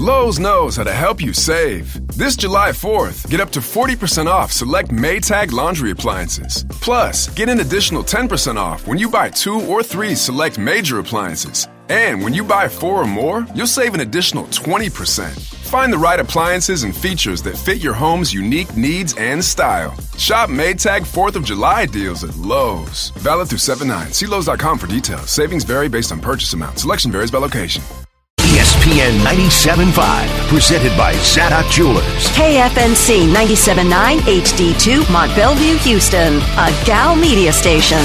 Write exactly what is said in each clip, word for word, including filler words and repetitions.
Lowe's knows how to help you save. This July fourth, get up to forty percent off select Maytag laundry appliances. Plus, get an additional ten percent off when you buy two or three select major appliances. And when you buy four or more, you'll save an additional twenty percent. Find the right appliances and features that fit your home's unique needs and style. Shop Maytag fourth of July deals at Lowe's. Valid through seven nine. See Lowe's dot com for details. Savings vary based on purchase amount. Selection varies by location. E S P N ninety-seven point five, presented by Zadok Jewelers. K F N C ninety-seven point nine H D two, Mont Bellevue, Houston. A Gal Media station.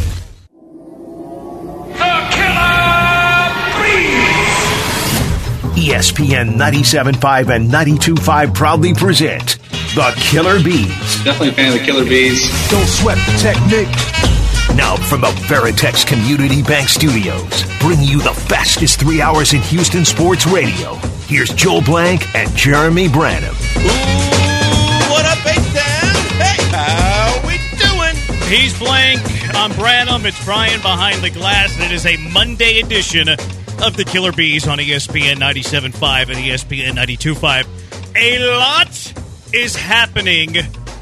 E S P N ninety-seven point five and ninety-two point five proudly present The Killer Bees. Definitely a fan of the Killer Bees. Don't sweat the technique. Now from the Veritex Community Bank Studios, bring you the fastest three hours in Houston sports radio. Here's Joel Blank and Jeremy Branham. Ooh, what up, H-Town? Hey, how we doing? He's Blank, I'm Branham, it's Brian behind the glass, and it is a Monday edition of the Killer Bees on E S P N ninety-seven point five and E S P N ninety-two point five. A lot is happening.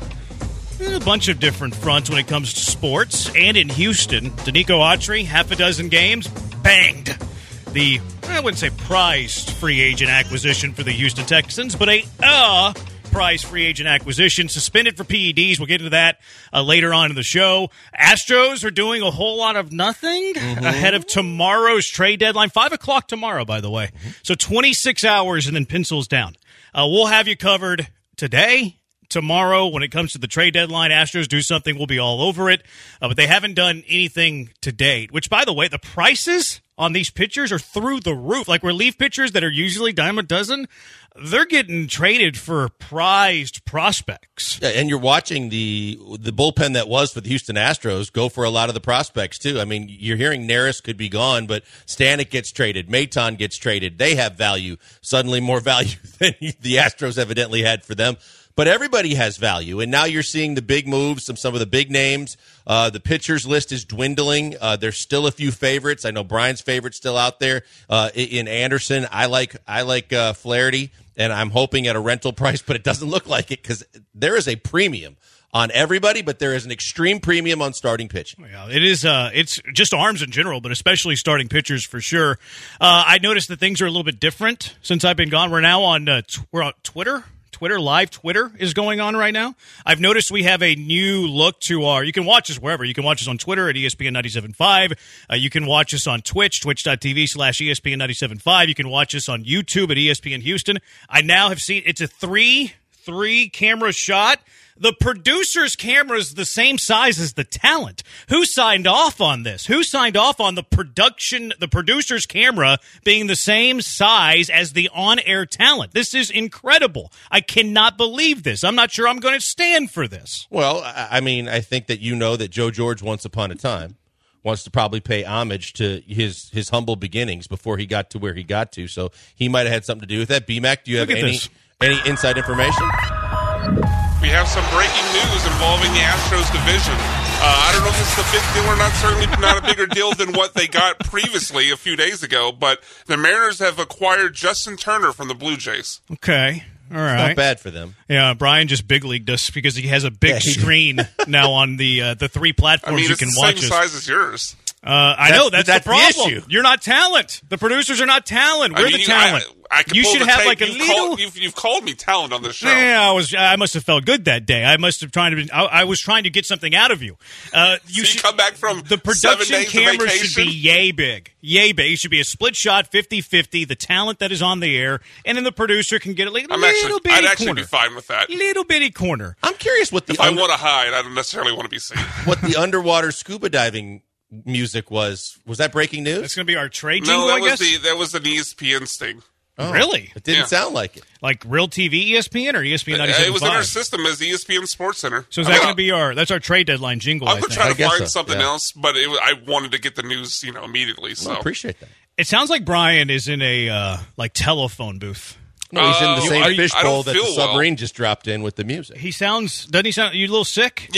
A bunch of different fronts when it comes to sports. And in Houston, Danico Autry, half a dozen games, banged the, I wouldn't say prized free agent acquisition for the Houston Texans, but a uh, prize free agent acquisition, suspended for P E Ds. We'll get into that uh, later on in the show. Astros are doing a whole lot of nothing mm-hmm. ahead of tomorrow's trade deadline. Five o'clock tomorrow, by the way. Mm-hmm. So twenty-six hours and then pencils down. Uh, we'll have you covered today. Tomorrow, when it comes to the trade deadline, Astros do something, we'll be all over it. Uh, but they haven't done anything to date, which, by the way, the prices on these pitchers are through the roof. Like relief pitchers that are usually dime a dozen, they're getting traded for prized prospects. Yeah, and you're watching the the bullpen that was for the Houston Astros go for a lot of the prospects, too. I mean, you're hearing Neris could be gone, but Stanek gets traded. Maton gets traded. They have value, suddenly more value than the Astros evidently had for them. But everybody has value, and now you're seeing the big moves, some some of the big names. Uh, the pitchers list is dwindling. Uh, there's still a few favorites. I know Brian's favorite's still out there uh, in Anderson. I like I like uh, Flaherty, and I'm hoping at a rental price, but it doesn't look like it because there is a premium on everybody, but there is an extreme premium on starting pitching. Yeah, it is. Uh, it's just arms in general, but especially starting pitchers for sure. Uh, I noticed that things are a little bit different since I've been gone. We're now on uh, t- we're on Twitter. Twitter, live Twitter is going on right now. I've noticed we have a new look to our, you can watch us wherever. You can watch us on Twitter at E S P N ninety-seven point five. Uh, you can watch us on Twitch, twitch.tv slash ESPN ninety-seven point five. You can watch us on YouTube at E S P N Houston. I now have seen, it's a three, three camera shot. The producer's camera is the same size as the talent. Who signed off on this? Who signed off on the production, the producer's camera being the same size as the on-air talent? This is incredible. I cannot believe this. I'm not sure I'm going to stand for this. Well, I mean, I think that you know that Joe George, once upon a time, wants to probably pay homage to his his humble beginnings before he got to where he got to. So he might have had something to do with that. B-Mac, do you have any, any inside information? We have some breaking news involving the Astros division. Uh, I don't know if this is a big deal or not. Certainly not a bigger deal than what they got previously a few days ago. But the Mariners have acquired Justin Turner from the Blue Jays. Okay. All right. It's not bad for them. Yeah, Brian just big leagued us because he has a big yeah, screen now on the uh, the three platforms I mean, you can it's the watch same us. size as yours. Uh, I that's, know that's, that's the problem. The issue. You're not talent. The producers are not talent. We're I mean, the talent. I, I can you pull should the have tape. like a you've little. Called, you've, you've called me talent on this show. Yeah, I was. I must have felt good that day. I must have tried to. Be, I, I was trying to get something out of you. Uh, you so should you come back from the production seven days camera of should be yay big, yay big. It should be a split shot, fifty-fifty. The talent that is on the air, and then the producer can get a little, I'm little actually, bitty I'd actually corner. be fine with that. Little bitty corner. I'm curious what the if under- I want to hide, I don't necessarily want to be seen. what the underwater scuba diving music was. Was that breaking news? That's going to be our trade jingle, No, that I was guess? the that was an E S P N sting. Oh, really? It didn't Yeah. sound like it. Like Real T V E S P N or E S P N ninety-seven It was point in our five? system as E S P N Sports Center. So is I that mean, going to be our? That's our trade deadline jingle. I'm I going to think. try I to guess find so, something yeah. else, but it, was- I wanted to get the news, you know, immediately. So Well, I appreciate that. It sounds like Brian is in a uh, like telephone booth. No, he's in the Uh, same are you- I fishbowl don't that the feel well. submarine just dropped in with the music. He sounds. Doesn't he sound? You a little sick? yeah,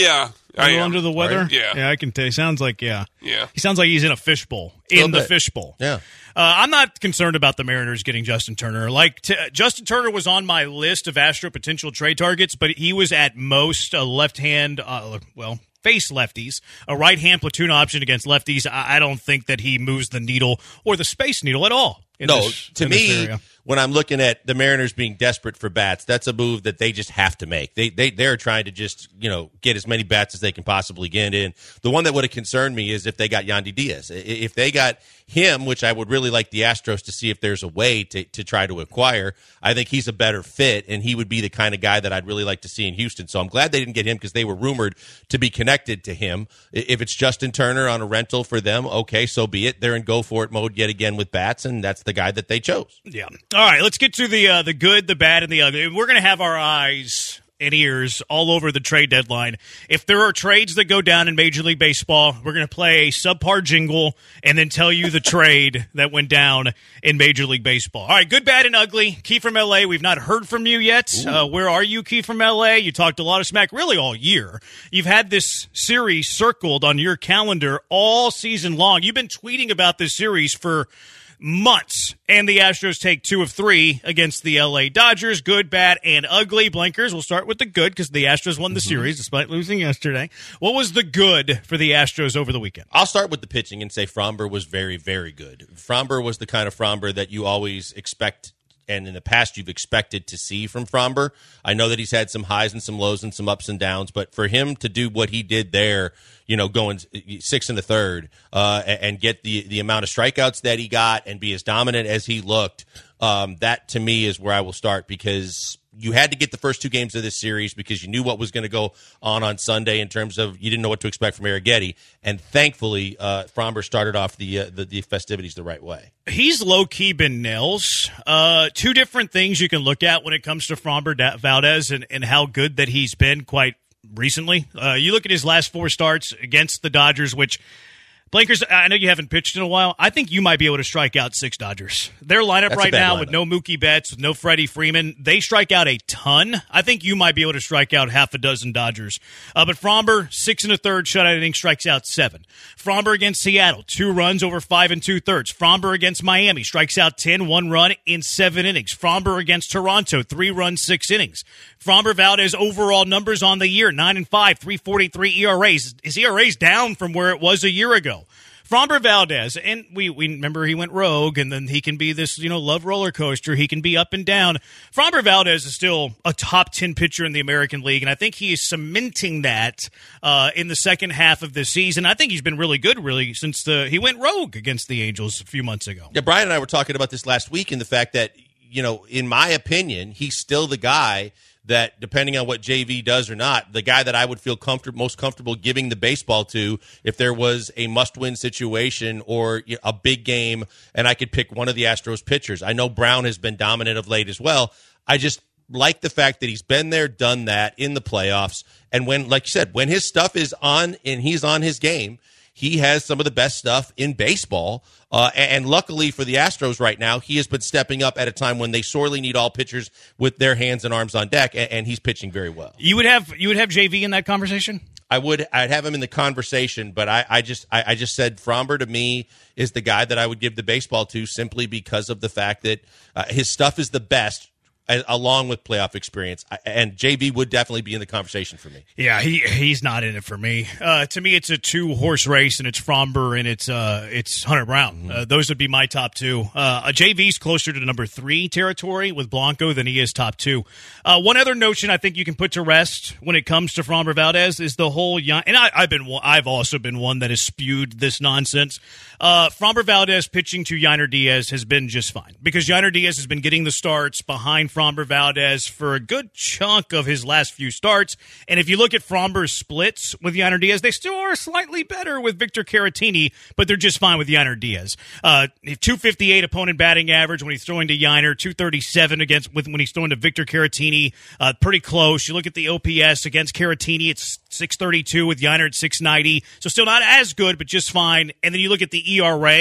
I little am. under the weather? Right? Yeah. Yeah, I can tell. He sounds like, yeah. Yeah. He sounds like he's in a fishbowl. In the bit. fishbowl. Yeah. Uh, I'm not concerned about the Mariners getting Justin Turner. Like, t- Justin Turner was on my list of Astro potential trade targets, but he was at most a left-hand, uh, well, face lefties, a right-hand platoon option against lefties. I, I don't think that he moves the needle or the space needle at all. In No, this, to in this me, area. when I'm looking at the Mariners being desperate for bats, that's a move that they just have to make. They they they're trying to just you know get as many bats as they can possibly get in. The one that would have concerned me is if they got Yandy Diaz. If they got him, which I would really like the Astros to see if there's a way to to try to acquire. I think he's a better fit, and he would be the kind of guy that I'd really like to see in Houston. So I'm glad they didn't get him because they were rumored to be connected to him. If it's Justin Turner on a rental for them, okay, so be it. They're in go for it mode yet again with bats, and that's the guy that they chose. Yeah. All right, let's get to the uh, the good, the bad, and the ugly. We're going to have our eyes and ears all over the trade deadline. If there are trades that go down in Major League Baseball, we're going to play a subpar jingle and then tell you the trade that went down in Major League Baseball. All right, good, bad, and ugly. Key from L A, we've not heard from you yet. Uh, where are you, Key from L A? You talked a lot of smack really all year. You've had this series circled on your calendar all season long. You've been tweeting about this series for months, and the Astros take two of three against the L A Dodgers. Good, bad, and ugly. Blankers, we'll start with the good because the Astros won the mm-hmm. series despite losing yesterday. What was the good for the Astros over the weekend? I'll start with the pitching and say Framber was very, very good. Framber was the kind of Framber that you always expect, and in the past you've expected to see from Framber. I know that he's had some highs and some lows and some ups and downs, but for him to do what he did there, you know, going six in the third uh, and get the, the amount of strikeouts that he got and be as dominant as he looked, um, that to me is where I will start because you had to get the first two games of this series because you knew what was going to go on on Sunday in terms of you didn't know what to expect from Arrighetti. And thankfully, uh, Framber started off the, uh, the the festivities the right way. He's low-key been nails. Uh, two different things you can look at when it comes to Framber Valdez and, and how good that he's been quite recently. Uh, you look at his last four starts against the Dodgers, which Blankers, I know you haven't pitched in a while. I think you might be able to strike out six Dodgers. Their lineup That's right now lineup. with no Mookie Betts, with no Freddie Freeman, they strike out a ton. I think you might be able to strike out half a dozen Dodgers. Uh, but Framber, six and a third shutout inning, strikes out seven. Framber against Seattle, two runs over five and two thirds. Framber against Miami, strikes out ten, one run in seven innings. Framber against Toronto, three runs, six innings. Framber Valdez overall numbers on the year, nine and five, three forty-three E R As. His E R A's down from where it was a year ago. Framber Valdez, and we, we remember he went rogue, and then he can be this, you know, love roller coaster. He can be up and down. Framber Valdez is still a top ten pitcher in the American League, and I think he is cementing that uh, in the second half of this season. I think he's been really good, really, since the he went rogue against the Angels a few months ago. Yeah, Brian and I were talking about this last week in the fact that, you know, in my opinion, he's still the guy that, depending on what J V does or not, the guy that I would feel comfort- most comfortable giving the baseball to if there was a must-win situation or a big game and I could pick one of the Astros pitchers. I know Brown has been dominant of late as well. I just like the fact that he's been there, done that in the playoffs. And when, like you said, when his stuff is on and he's on his game, he has some of the best stuff in baseball. Uh, and luckily for the Astros right now, he has been stepping up at a time when they sorely need all pitchers with their hands and arms on deck, and, and he's pitching very well. You would have you would have J V in that conversation? I would. I'd have him in the conversation, but I, I just I, I just said Framber to me is the guy that I would give the baseball to simply because of the fact that uh, his stuff is the best, along with playoff experience, and J V would definitely be in the conversation for me. Yeah, he he's not in it for me. Uh, to me, it's a two horse race, and it's Framber and it's uh, it's Hunter Brown. Mm-hmm. Uh, those would be my top two. Uh, J V's closer to number three territory with Blanco than he is top two. Uh, one other notion I think you can put to rest when it comes to Framber Valdez is the whole young, and I, I've been I've also been one that has spewed this nonsense. Uh, Framber Valdez pitching to Yainer Diaz has been just fine because Yainer Diaz has been getting the starts behind Framber Valdez for a good chunk of his last few starts. And if you look at Framber's splits with Yainer Diaz, they still are slightly better with Victor Caratini, but they're just fine with Yainer Diaz. Uh, two fifty-eight opponent batting average when he's throwing to Yainer, two thirty-seven against with when he's throwing to Victor Caratini, uh, pretty close. You look at the O P S against Caratini, it's six thirty-two with Yainer at six ninety, so still not as good, but just fine. And then you look at the E R A,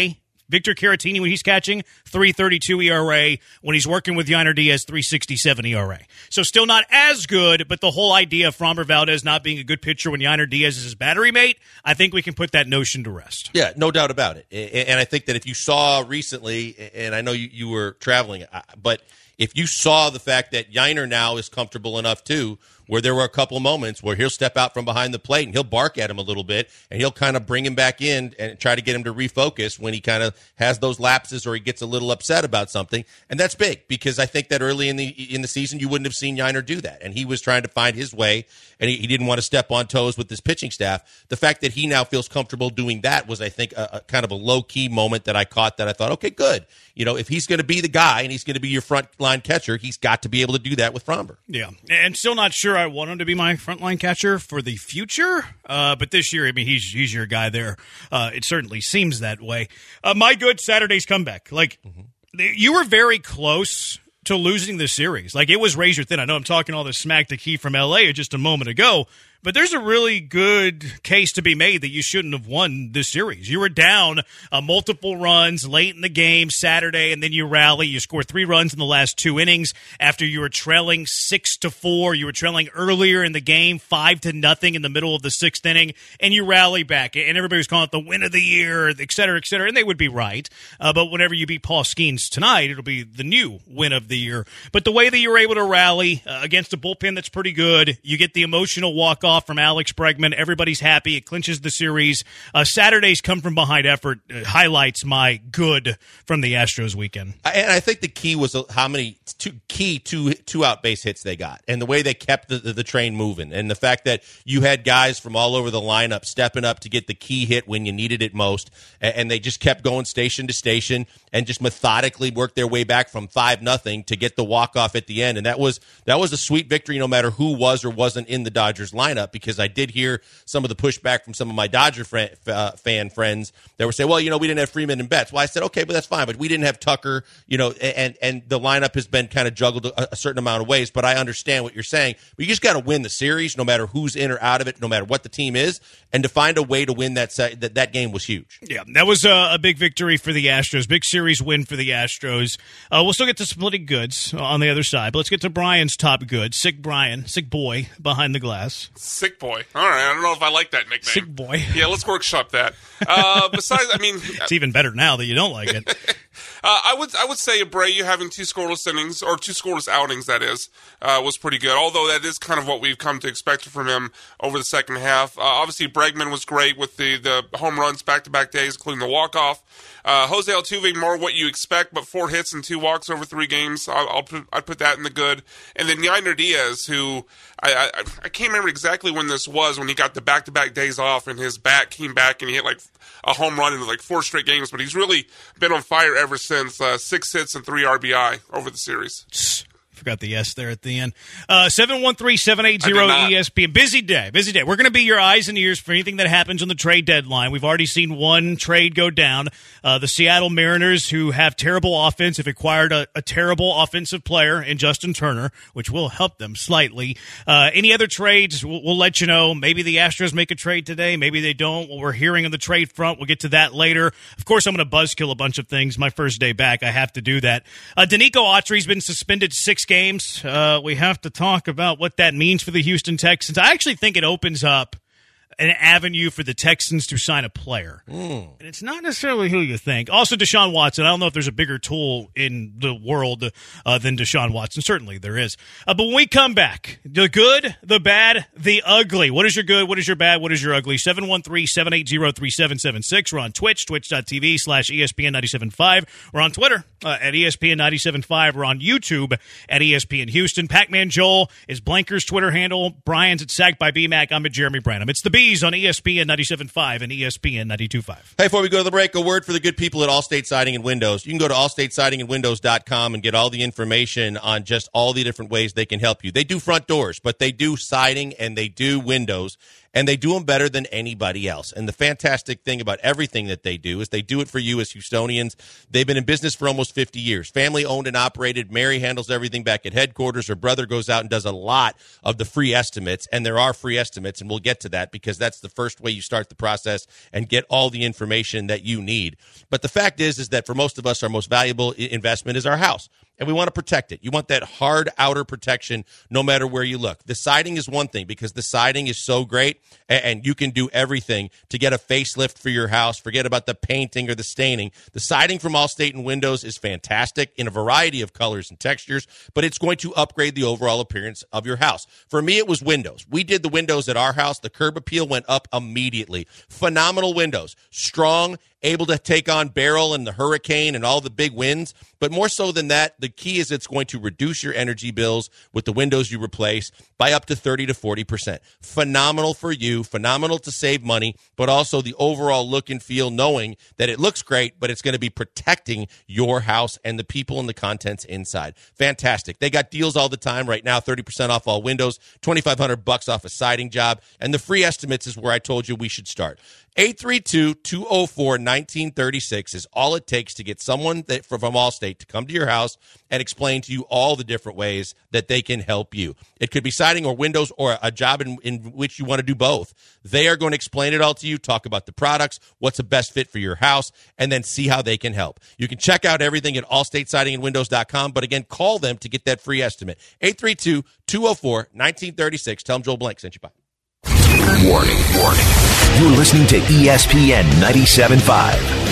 Victor Caratini, when he's catching, three thirty-two E R A. When he's working with Yainer Diaz, three sixty-seven E R A. So still not as good, but the whole idea of Framber Valdez not being a good pitcher when Yainer Diaz is his battery mate, I think we can put that notion to rest. Yeah, no doubt about it. And I think that if you saw recently, and I know you, you were traveling, but if you saw the fact that Yainer now is comfortable enough too, where there were a couple moments where he'll step out from behind the plate and he'll bark at him a little bit and he'll kind of bring him back in and try to get him to refocus when he kind of has those lapses or he gets a little upset about something. And that's big because I think that early in the in the season you wouldn't have seen Yainer do that. And he was trying to find his way and he, he didn't want to step on toes with his pitching staff. The fact that he now feels comfortable doing that was, I think, a, a kind of a low-key moment that I caught that I thought, okay, good. You know, if he's going to be the guy and he's going to be your front line catcher, he's got to be able to do that with Framber. Yeah, and still not sure I want him to be my frontline catcher for the future, uh, but this year, I mean, he's he's your guy there. Uh, it certainly seems that way. Uh, my good Saturday's comeback. Like, mm-hmm. you were very close to losing the series. Like, it was razor thin. I know I'm talking all this smack to Key from L A just a moment ago, but there's a really good case to be made that you shouldn't have won this series. You were down uh, multiple runs late in the game Saturday, and then you rally. You score three runs in the last two innings after you were trailing six to four. You were trailing earlier in the game, five to nothing in the middle of the sixth inning, and you rally back. And everybody was calling it the win of the year, et cetera, et cetera, and they would be right. Uh, but whenever you beat Paul Skeens tonight, it'll be the new win of the year. But the way that you were able to rally uh, against a bullpen that's pretty good, you get the emotional walk-off from Alex Bregman. Everybody's happy. It clinches the series. Uh, Saturday's come from behind effort uh, highlights my good from the Astros weekend. And I think the key was how many two, key two two out base hits they got and the way they kept the, the, the train moving and the fact that you had guys from all over the lineup stepping up to get the key hit when you needed it most, and, and they just kept going station to station and just methodically worked their way back from five nothing to get the walk-off at the end. And that was that was a sweet victory no matter who was or wasn't in the Dodgers lineup, because I did hear some of the pushback from some of my Dodger friend, uh, fan friends that were saying, well, you know, we didn't have Freeman and Betts. Well, I said, okay, but that's fine. But we didn't have Tucker, you know, and, and the lineup has been kind of juggled a, a certain amount of ways. But I understand what you're saying. But you just got to win the series no matter who's in or out of it, no matter what the team is. And to find a way to win that set, that, that game was huge. Yeah, that was a, a big victory for the Astros. Big series win for the Astros. Uh, we'll still get to splitting goods on the other side. But let's get to Brian's top good. Sick Brian, sick boy behind the glass. Sick boy. All right, I don't know if I like that nickname. Sick boy. Yeah, let's workshop that. Uh, besides, I mean, it's even better now that you don't like it. uh, I would, I would say Abreu having two scoreless innings or two scoreless outings, that is, uh, was pretty good. Although that is kind of what we've come to expect from him over the second half. Uh, obviously, Bregman was great with the the home runs back to back days, including the walk off. Uh, Jose Altuve, more what you expect, but four hits and two walks over three games. I'll, I'll put, I'd put that in the good. And then Yainer Diaz, who I, I I can't remember exactly when this was, when he got the back-to-back days off and his bat came back and he hit like a home run in like four straight games. But he's really been on fire ever since. Uh, six hits and three R B I over the series. Forgot the S there at the end. Uh, seven one three, seven eight zero, E S P N. Busy day, busy day. We're going to be your eyes and ears for anything that happens on the trade deadline. We've already seen one trade go down. Uh, the Seattle Mariners, who have terrible offense, have acquired a, a terrible offensive player in Justin Turner, which will help them slightly. Uh, any other trades, we'll, we'll let you know. Maybe the Astros make a trade today. Maybe they don't. What we're hearing on the trade front, we'll get to that later. Of course, I'm going to buzzkill a bunch of things. My first day back, I have to do that. Uh, Danico Autry's been suspended six games. Uh, we have to talk about what that means for the Houston Texans. I actually think it opens up an avenue for the Texans to sign a player. Mm. And it's not necessarily who you think. Also, Deshaun Watson. I don't know if there's a bigger tool in the world uh, than Deshaun Watson. Certainly there is. Uh, but when we come back, the good, the bad, the ugly. What is your good? What is your bad? What is your ugly? seven one three, seven eight zero, three seven seven six. We're on Twitch, twitch.tv slash ESPN ninety-seven point five. We're on Twitter uh, at E S P N ninety-seven point five. We're on YouTube at E S P N Houston. Pac-Man Joel is Blanker's Twitter handle. Brian's at Sack by B Mac. I'm at Jeremy Branham. It's the Bees on E S P N ninety-seven point five and E S P N ninety-two point five. Hey, before we go to the break, a word for the good people at Allstate Siding and Windows. You can go to allstate siding and windows dot com and get all the information on just all the different ways they can help you. They do front doors, but they do siding and they do windows. and they do them better than anybody else. And the fantastic thing about everything that they do is they do it for you as Houstonians. They've been in business for almost fifty years. Family owned and operated. Mary handles everything back at headquarters. Her brother goes out and does a lot of the free estimates, and there are free estimates, and we'll get to that because that's the first way you start the process and get all the information that you need. But the fact is, is that for most of us, our most valuable I- investment is our house. And we want to protect it. You want that hard outer protection no matter where you look. The siding is one thing because the siding is so great and you can do everything to get a facelift for your house. Forget about the painting or the staining. The siding from Allstate and Windows is fantastic in a variety of colors and textures, but it's going to upgrade the overall appearance of your house. For me, it was windows. We did the windows at our house. The curb appeal went up immediately. Phenomenal windows. Strong, able to take on Beryl and the hurricane and all the big winds. But more so than that, the key is it's going to reduce your energy bills with the windows you replace by up to thirty to forty percent. Phenomenal for you, phenomenal to save money, but also the overall look and feel knowing that it looks great, but it's going to be protecting your house and the people and the contents inside. Fantastic. They got deals all the time right now, thirty percent off all windows, twenty-five hundred bucks off a siding job, and the free estimates is where I told you we should start. eight three two, two oh four, one nine three six is all it takes to get someone that, from Allstate to come to your house and explain to you all the different ways that they can help you. It could be siding or windows or a job in, in which you want to do both. They are going to explain it all to you, talk about the products, what's the best fit for your house, and then see how they can help. You can check out everything at allstate siding and windows dot com, but again, call them to get that free estimate. eight three two, two oh four, one nine three six. Tell them Joel Blank sent you by. Warning, warning. You're listening to E S P N ninety-seven point five.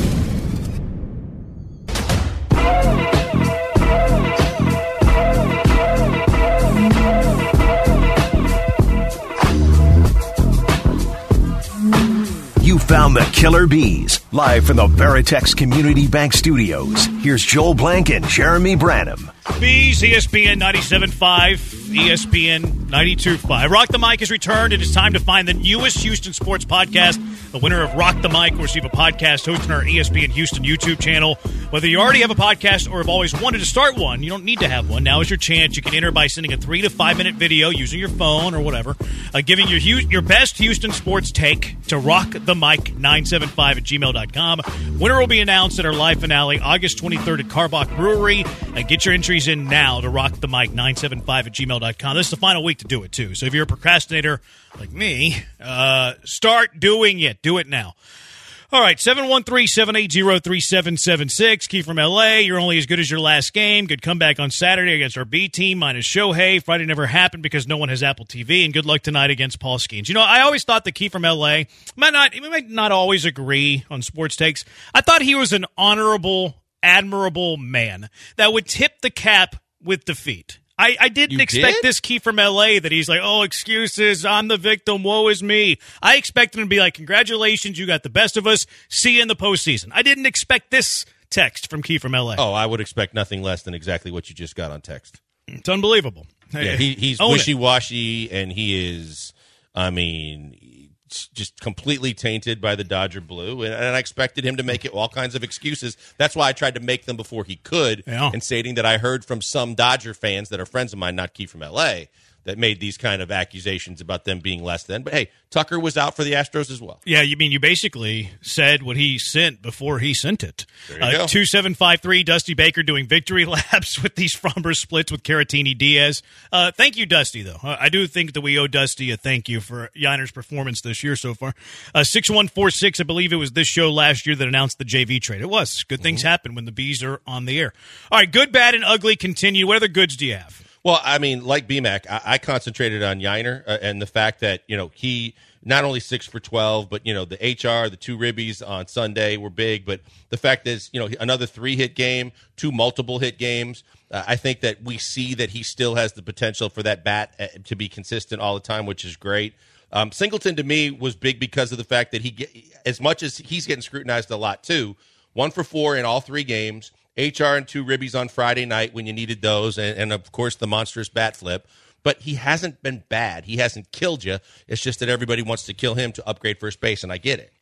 You found the Killer Bees, live from the Veritex Community Bank Studios. Here's Joel Blank and Jeremy Branham. Bees, E S P N ninety-seven point five, E S P N ninety-two point five. Rock the Mic has returned. It is time to find the newest Houston sports podcast. The winner of Rock the Mic will receive a podcast hosted on our E S P N Houston YouTube channel. Whether you already have a podcast or have always wanted to start one, you don't need to have one. Now is your chance. You can enter by sending a three to five minute video using your phone or whatever, uh, giving your your best Houston sports take to rock the mic nine seven five at gmail dot com. Winner will be announced at our live finale August twenty-third at Carbach Brewery. And get your entries in now to rock the mic nine seven five at gmail dot com. This is the final week to do it, too. So if you're a procrastinator like me, uh, start doing it. Do it now. All right, seven one three, seven eight zero, three seven seven six. Key from L A. You're only as good as your last game. Good comeback on Saturday against our B team, minus Shohei. Friday never happened because no one has Apple T V. And good luck tonight against Paul Skeens. You know, I always thought the Key from L A might not, he might not always agree on sports takes. I thought he was an honorable, admirable man that would tip the cap with defeat. I, I didn't you expect did? this Key from L A that he's like, oh, excuses, I'm the victim, woe is me. I expected him to be like, congratulations, you got the best of us, see you in the postseason. I didn't expect this text from Key from L A. Oh, I would expect nothing less than exactly what you just got on text. It's unbelievable. Yeah, he, he's Own wishy-washy, it. and he is, I mean, just completely tainted by the Dodger blue, and, and I expected him to make it all kinds of excuses. That's why I tried to make them before he could, yeah. and stating that I heard from some Dodger fans that are friends of mine, not Key from L A, that made these kind of accusations about them being less than. But, hey, Tucker was out for the Astros as well. Yeah, you mean you basically said what he sent before he sent it. There you uh, go. two seven five three, Dusty Baker doing victory laps with these Fromber splits with Caratini Diaz. Uh, thank you, Dusty, though. Uh, I do think that we owe Dusty a thank you for Yiner's performance this year so far. Uh, six one four six, I believe it was this show last year that announced the J V trade. It was. Good things mm-hmm. happen when the Bees are on the air. All right, good, bad, and ugly continue. What other goods do you have? Well, I mean, like B Mac, I, I concentrated on Yiner uh, and the fact that, you know, he not only six for twelve, but, you know, the H R, the two ribbies on Sunday were big. But the fact is, you know, another three-hit game, two multiple-hit games. Uh, I think that we see that he still has the potential for that bat uh, to be consistent all the time, which is great. Um, Singleton, to me, was big because of the fact that he, get, as much as he's getting scrutinized a lot, too, one for four in all three games. H R and two ribbies on Friday night when you needed those, and, and, of course, the monstrous bat flip. But he hasn't been bad. He hasn't killed you. It's just that everybody wants to kill him to upgrade first base, and I get it.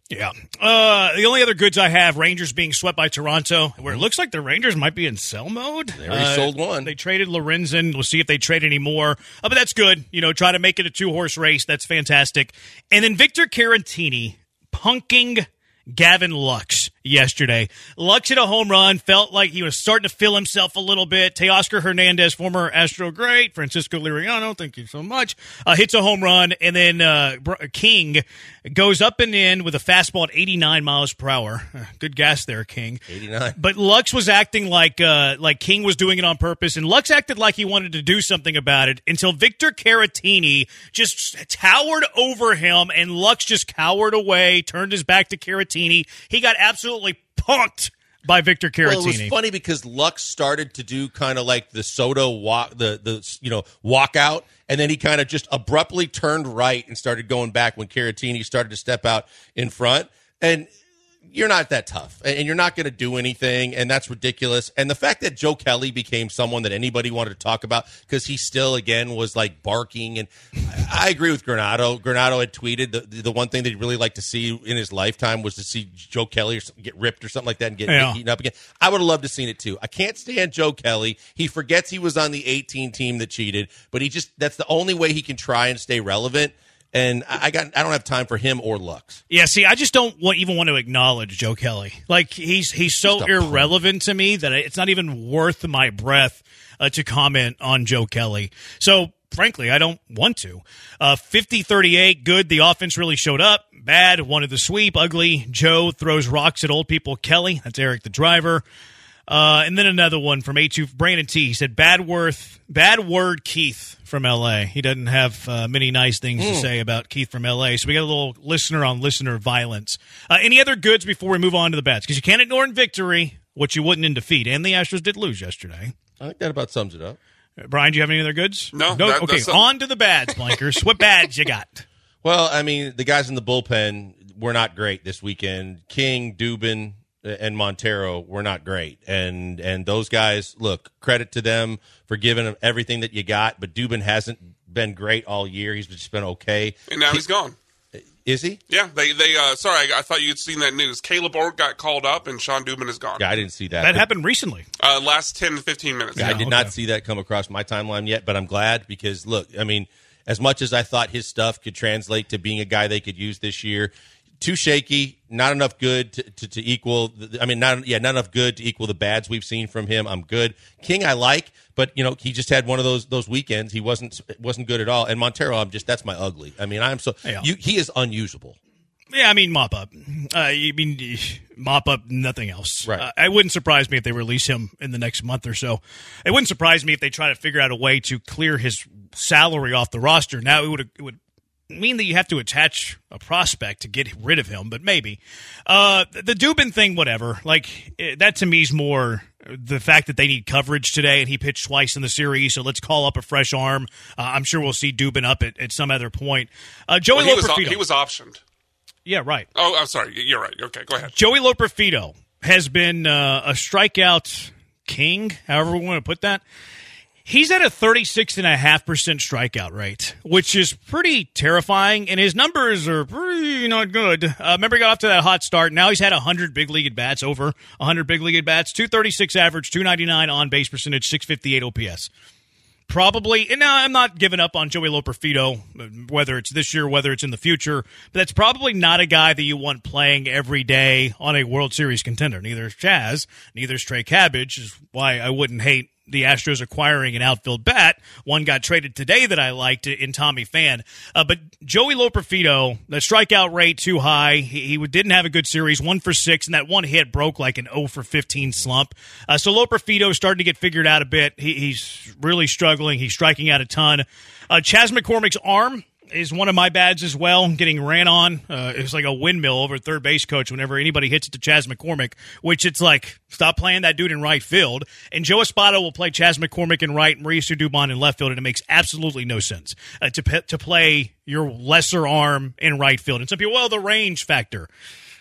Yeah. Uh, the only other goods I have, Rangers being swept by Toronto, where it looks like the Rangers might be in sell mode. They already uh, sold one. They traded Lorenzen. We'll see if they trade any more. Uh, but that's good. You know, try to make it a two-horse race. That's fantastic. And then Victor Caratini punking Gavin Lux yesterday. Lux hit a home run, felt like he was starting to feel himself a little bit. Teoscar Hernandez, former Astro great, Francisco Liriano, thank you so much, uh, hits a home run, and then uh, King goes up and in with a fastball at eighty-nine miles per hour. Uh, good gas there, King. eighty-nine. But Lux was acting like uh, like King was doing it on purpose, and Lux acted like he wanted to do something about it until Victor Caratini just towered over him, and Lux just cowered away, turned his back to Caratini. He got absolutely punked by Victor Caratini. Well, it was funny because Lux started to do kind of like the Soto walk, the the you know walkout, and then he kind of just abruptly turned right and started going back when Caratini started to step out in front. And you're not that tough, and you're not going to do anything, and that's ridiculous. And the fact that Joe Kelly became someone that anybody wanted to talk about because he still, again, was like barking. And I agree with Granado. Granado had tweeted the, the one thing that he'd really like to see in his lifetime was to see Joe Kelly get ripped or something like that and get yeah. eaten up again. I would have loved to have seen it too. I can't stand Joe Kelly. He forgets he was on the eighteen team that cheated, but he just that's the only way he can try and stay relevant. And I got I don't have time for him or Lux. Yeah, see, I just don't want, even want to acknowledge Joe Kelly. Like, he's he's so irrelevant to me that it's not even worth my breath uh, to comment on Joe Kelly. So, frankly, I don't want to. Uh, fifty thirty-eight, good. The offense really showed up. Bad, wanted the sweep. Ugly, Joe throws rocks at old people. Kelly, that's Eric the driver. Uh, and then another one from A two, Brandon T. He said, bad, worth, bad word Keith from L A. He doesn't have uh, many nice things mm. to say about Keith from L A. So we got a little listener on listener violence. Uh, any other goods before we move on to the bats? Because you can't ignore in victory what you wouldn't in defeat. And the Astros did lose yesterday. I think that about sums it up. Uh, Brian, do you have any other goods? No. no? That, okay, on to the bads, Blankers. What bads you got? Well, I mean, the guys in the bullpen were not great this weekend. King, Dubin, and Montero were not great. And and those guys, look, credit to them for giving them everything that you got, but Dubin hasn't been great all year. He's just been okay. And now he's gone. Is he? Yeah, they they uh sorry, I, I thought you'd seen that news. Caleb Orr got called up and Sean Dubin is gone. Yeah, I didn't see that. That but, happened recently. Uh last ten to fifteen minutes. Yeah, Yeah, I did okay. not see that come across my timeline yet, but I'm glad because look, I mean, as much as I thought his stuff could translate to being a guy they could use this year, too shaky, not enough good to, to, to equal. I mean, not yeah, not enough good to equal the bads we've seen from him. I'm good. King, I like, but you know, he just had one of those those weekends. He wasn't wasn't good at all. And Montero, I'm just that's my ugly. I mean, I'm so Yeah. you, he is unusable. Yeah, I mean, mop up. Uh, you mean mop up, nothing else. Right. Uh, it wouldn't surprise me if they release him in the next month or so. It wouldn't surprise me if they try to figure out a way to clear his salary off the roster. Now, it would it would mean that you have to attach a prospect to get rid of him, but maybe. Uh, the Dubin thing, whatever. Like, that to me is more the fact that they need coverage today, and he pitched twice in the series, so let's call up a fresh arm. Uh, I'm sure we'll see Dubin up at, at some other point. Uh, Joey well, he, was, Loperfido. he was optioned. Yeah, right. Oh, I'm sorry. You're right. Okay, go ahead. Joey Loperfido has been uh, a strikeout king, however we want to put that. He's at a thirty-six point five percent strikeout rate, which is pretty terrifying, and his numbers are pretty not good. Uh, remember, he got off to that hot start. Now he's had one hundred big league at-bats, over one hundred big league at-bats, two thirty-six average, two ninety-nine on-base percentage, six fifty-eight O P S. Probably, and now I'm not giving up on Joey Loperfido, whether it's this year, whether it's in the future, but that's probably not a guy that you want playing every day on a World Series contender. Neither is Chaz, neither is Trey Cabbage, is why I wouldn't hate the Astros acquiring an outfield bat. One got traded today that I liked in Tommy Pham. Uh, but Joey Loperfido, the strikeout rate too high. He, he didn't have a good series, one for six, and that one hit broke like an oh for fifteen slump. Uh, so Loperfido starting to get figured out a bit. He, he's really struggling. He's striking out a ton. Uh, Chas McCormick's arm is one of my bads as well, getting ran on. Uh, it's like a windmill over third base coach whenever anybody hits it to Chas McCormick, which it's like, stop playing that dude in right field. And Joe Espada will play Chas McCormick in right, Mauricio Dubon in left field, and it makes absolutely no sense uh, to to play your lesser arm in right field. And some people, well, the range factor.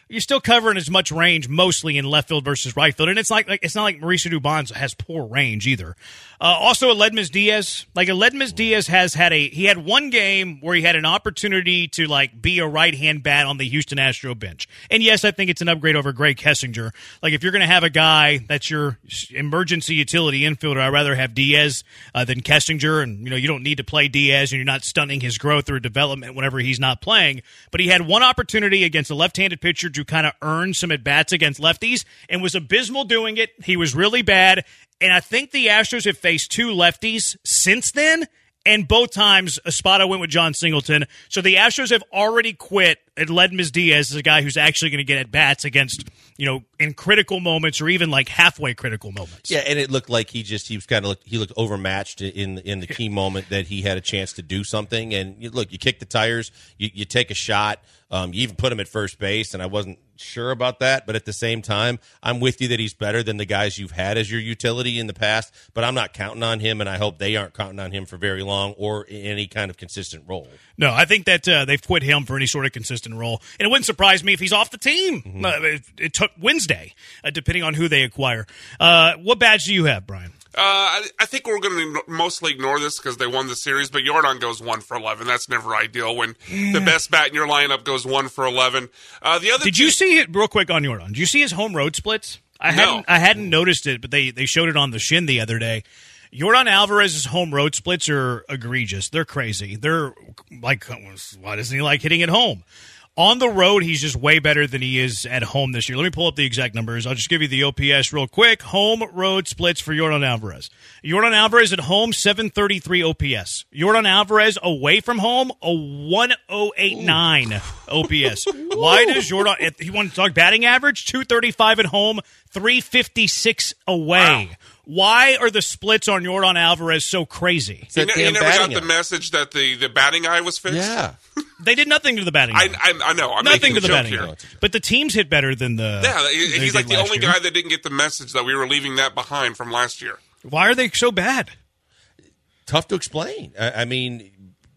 you're still covering as much range mostly in left field versus right field, and it's like, like it's not like Mauricio Dubon has poor range either. Uh, also, Aledmys Diaz, like Aledmys Diaz has had a he had one game where he had an opportunity to like be a right hand bat on the Houston Astro bench, and yes, I think it's an upgrade over Greg Kessinger. Like if you're going to have a guy that's your emergency utility infielder, I'd rather have Diaz uh, than Kessinger, and you know you don't need to play Diaz, and you're not stunning his growth or development whenever he's not playing. But he had one opportunity against a left-handed pitcher to kind of earn some at-bats against lefties and was abysmal doing it. He was really bad. And I think the Astros have faced two lefties since then, and both times Espada went with John Singleton. So the Astros have already quit Aledmys Diaz as a guy who's actually going to get at-bats against, you know, in critical moments or even like halfway critical moments. Yeah, and it looked like he just, he was kind of, he looked overmatched in in the key moment that he had a chance to do something. And you, look, you kick the tires, you, you take a shot, um, you even put him at first base, and I wasn't sure about that, but at the same time, I'm with you that he's better than the guys you've had as your utility in the past, but I'm not counting on him, and I hope they aren't counting on him for very long or in any kind of consistent role. No, I think that uh, they've quit him for any sort of consistent role, and it wouldn't surprise me if he's off the team. Mm-hmm. Uh, it, it took Wednesday, uh, depending on who they acquire. Uh, what badge do you have, Brian? Uh, I, I think we're going to mostly ignore this because they won the series, but Jordan goes one for eleven. That's never ideal when yeah. the best bat in your lineup goes one for eleven. Uh, the other Did you see it real quick on Jordan? Did you see his home road splits? I no. hadn't I hadn't noticed it, but they, they showed it on the Shin the other day. Jordan Alvarez's home road splits are egregious. They're crazy. They're like, why doesn't he like hitting at home? On the road, he's just way better than he is at home this year. Let me pull up the exact numbers. I'll just give you the O P S real quick. Home road splits for Jordan Alvarez. Jordan Alvarez at home, seven thirty-three O P S. Jordan Alvarez away from home, a one oh eight nine O P S. Why does Jordan, if he wants to talk batting average, two thirty-five at home, three fifty-six away. Wow. Why are the splits on Jordan Alvarez so crazy? You, ne- you never got the message that the, the batting eye was fixed? Yeah. They did nothing to the batting eye. I, I, I know. I'm nothing to the batting eye. But the teams hit better than the... Yeah, he's like the only year. guy that didn't get the message that we were leaving that behind from last year. Why are they so bad? Tough to explain. I, I mean...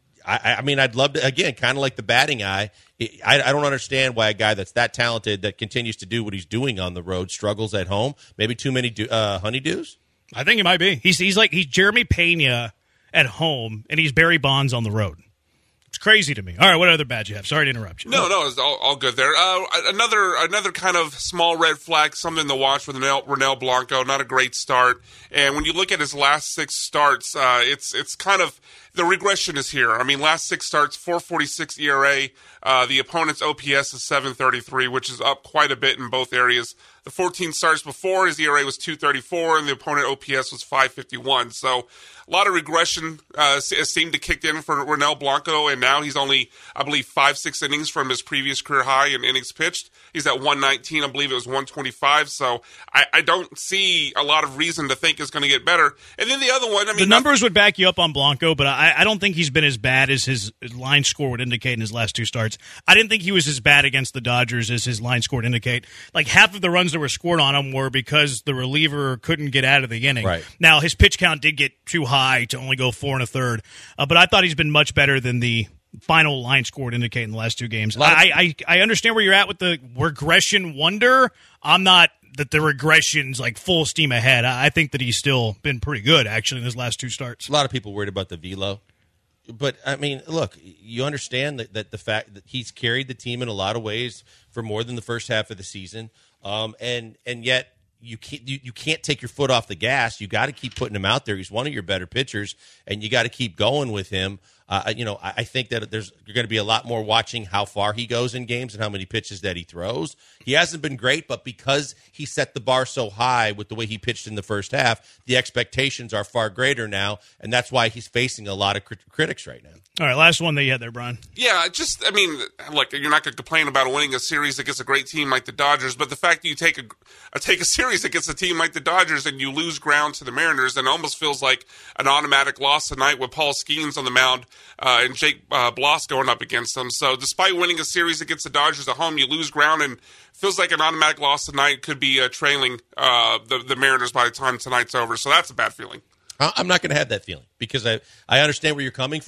I, I mean, I'd love to, again, kind of like the batting eye. I, I don't understand why a guy that's that talented that continues to do what he's doing on the road struggles at home. Maybe too many do, uh, honeydews? I think it might be. He's he's like he's Jeremy Pena at home, and he's Barry Bonds on the road. It's crazy to me. All right, what other badge you have? Sorry to interrupt you. No, no, it's all, all good there. Uh, another another kind of small red flag, something to watch with Ronel, Ronel Blanco. Not a great start, and when you look at his last six starts, uh, it's it's kind of the regression is here. I mean, last six starts, four forty-six E R A. Uh, the opponent's O P S is seven thirty-three, which is up quite a bit in both areas. The fourteen starts before, his E R A was two thirty-four, and the opponent O P S was five fifty-one. So a lot of regression uh, seemed to kick in for Ronel Blanco, and now he's only, I believe, five, six innings from his previous career high in innings pitched. He's at one nineteen. I believe it was one twenty-five. So I, I don't see a lot of reason to think it's going to get better. And then the other one, I mean, the numbers would back you up on Blanco, but I, I don't think he's been as bad as his line score would indicate in his last two starts. I didn't think he was as bad against the Dodgers as his line score would indicate. Like half of the runs that were scored on him were because the reliever couldn't get out of the inning. Right. Now, his pitch count did get too high to only go four and a third, uh, but I thought he's been much better than the final line score would indicate in the last two games. I, I, I understand where you're at with the regression wonder. I'm not that the regression's like full steam ahead. I, I think that he's still been pretty good, actually, in his last two starts. A lot of people worried about the velo. But, I mean, look, you understand that, that the fact that he's carried the team in a lot of ways for more than the first half of the season, um, and and yet you can't, you, you can't take your foot off the gas. You got to keep putting him out there. He's one of your better pitchers, and you got to keep going with him. Uh, you know, I, I think that there's you're going to be a lot more watching how far he goes in games and how many pitches that he throws. He hasn't been great, but because he set the bar so high with the way he pitched in the first half, the expectations are far greater now, and that's why he's facing a lot of crit- critics right now. All right, last one that you had there, Brian. Yeah, just, I mean, look, you're not going to complain about winning a series against a great team like the Dodgers, but the fact that you take a, a take a series against a team like the Dodgers and you lose ground to the Mariners, then it almost feels like an automatic loss tonight with Paul Skeens on the mound uh, and Jake uh, Bloss going up against them. So despite winning a series against the Dodgers at home, you lose ground, and feels like an automatic loss tonight. Could be uh, trailing uh, the, the Mariners by the time tonight's over. So that's a bad feeling. I'm not going to have that feeling because I, I understand where you're coming from.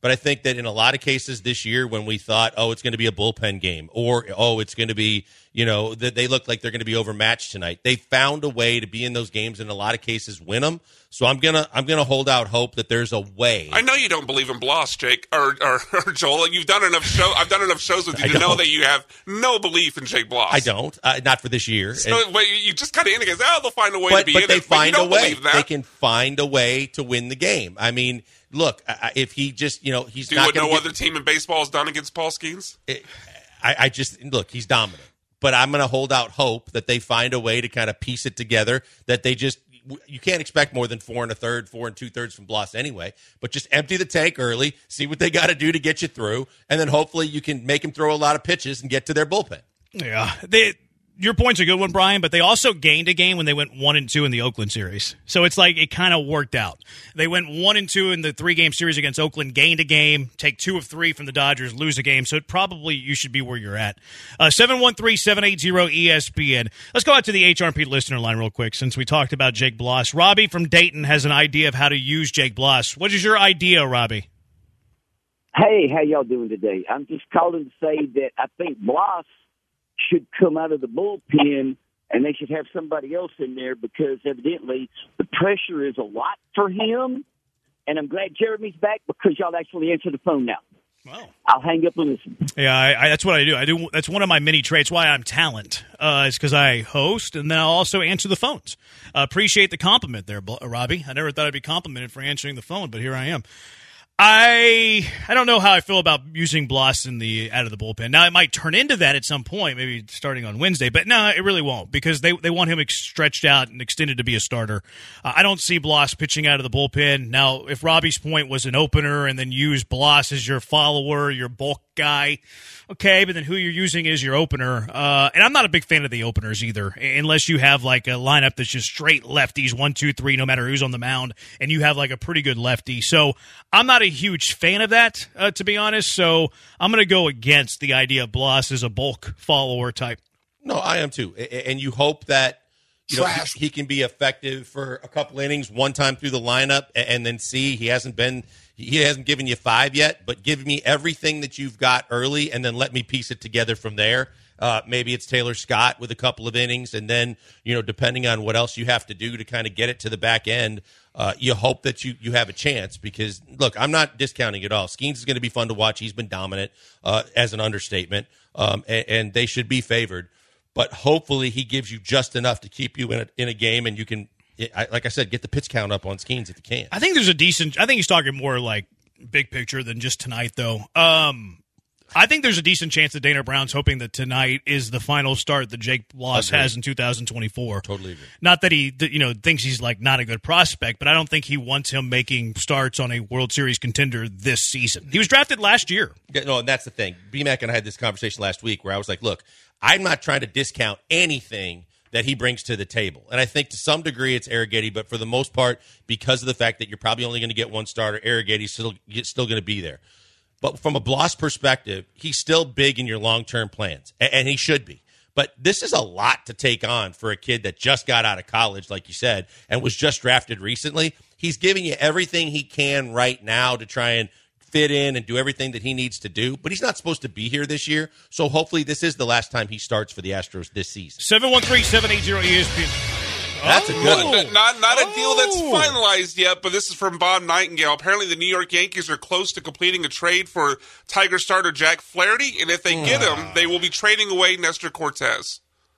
But I think that in a lot of cases this year when we thought, oh, it's going to be a bullpen game or, oh, it's going to be, you know, that they look like they're going to be overmatched tonight. They found a way to be in those games and in a lot of cases win them. So I'm going to I'm gonna hold out hope that there's a way. I know you don't believe in Bloss, Jake, or, or, or Joel. You've done enough show. I've done enough shows with you I to know don't. that you have no belief in Jake Bloss. I don't. Uh, not for this year. So, And- but you just kind of indicate, oh, they'll find a way but, to be but in they it. find but you a don't way. believe that. They can find a way to win the game. I mean, look, I- if he just, you know, he's Do not what going no to other team in baseball has done against Paul Skeens? I, I just look, he's dominant, but I'm going to hold out hope that they find a way to kind of piece it together. That they just, you can't expect more than four and a third, four and two thirds from Bloss anyway. But just empty the tank early, see what they got to do to get you through, and then hopefully you can make him throw a lot of pitches and get to their bullpen. Yeah, they. Your point's a good one, Brian, but they also gained a game when they went one and two in the Oakland series. So it's like it kind of worked out. They went one and two in the three-game series against Oakland, gained a game, take two of three from the Dodgers, lose a game. So it probably you should be where you're at. Uh, seven one three, seven eight zero, E S P N. Let's go out to the H R P listener line real quick since we talked about Jake Bloss. Robbie from Dayton has an idea of how to use Jake Bloss. What is your idea, Robbie? Hey, how y'all doing today? I'm just calling to say that I think Bloss should come out of the bullpen and they should have somebody else in there because evidently the pressure is a lot for him. And I'm glad Jeremy's back because y'all actually answer the phone now. Wow. I'll hang up and listen. Yeah, I, I, that's what I do. I do. That's one of my many traits. Why I'm talent. Uh, it's because I host and then I'll also answer the phones. Uh, appreciate the compliment there, Robbie. I never thought I'd be complimented for answering the phone, but here I am. I I don't know how I feel about using Bloss in the out of the bullpen. Now it might turn into that at some point, maybe starting on Wednesday, but no, it really won't because they they want him ex- stretched out and extended to be a starter. Uh, I don't see Bloss pitching out of the bullpen. Now, if Robbie's point was an opener and then use Bloss as your follower, your bulk guy, okay, but then who you're using is your opener. Uh, and I'm not a big fan of the openers either, unless you have like a lineup that's just straight lefties, one, two, three, no matter who's on the mound, and you have like a pretty good lefty. So I'm not a huge fan of that, uh, to be honest. So I'm going to go against the idea of Bloss as a bulk follower type. No, I am too. And you hope that you know he, he can be effective for a couple innings, one time through the lineup, and then see he hasn't been he hasn't given you five yet, but give me everything that you've got early, and then let me piece it together from there. Uh, maybe it's Taylor Scott with a couple of innings, and then you know depending on what else you have to do to kind of get it to the back end, uh, you hope that you you have a chance. Because look, I'm not discounting it all. Skeens is going to be fun to watch. He's been dominant uh, as an understatement, um, and, and they should be favored. But hopefully he gives you just enough to keep you in a, in a game, and you can, like I said, get the pitch count up on Skeens if you can. I think there's a decent – I think he's talking more like big picture than just tonight, though. Um, I think there's a decent chance that Dana Brown's hoping that tonight is the final start that Jake Bloss Agreed. has in two thousand twenty-four. Totally agree. Not that he you know thinks he's like not a good prospect, but I don't think he wants him making starts on a World Series contender this season. He was drafted last year. Yeah, no, and that's the thing. B-Mac and I had this conversation last week where I was like, look, I'm not trying to discount anything that he brings to the table. And I think to some degree it's Arrighetti, but for the most part, because of the fact that you're probably only going to get one starter, Arrighetti's still, still going to be there. But from a Bloss perspective, he's still big in your long-term plans, and he should be. But this is a lot to take on for a kid that just got out of college, like you said, and was just drafted recently. He's giving you everything he can right now to try and fit in and do everything that he needs to do. But he's not supposed to be here this year, so hopefully this is the last time he starts for the Astros this season. seven one three, seven eight zero E S P N. That's a good one. Not, not, not a deal that's Oh. finalized yet, but this is from Bob Nightingale. Apparently, the New York Yankees are close to completing a trade for Tiger starter Jack Flaherty, and if they get him, they will be trading away Nestor Cortez.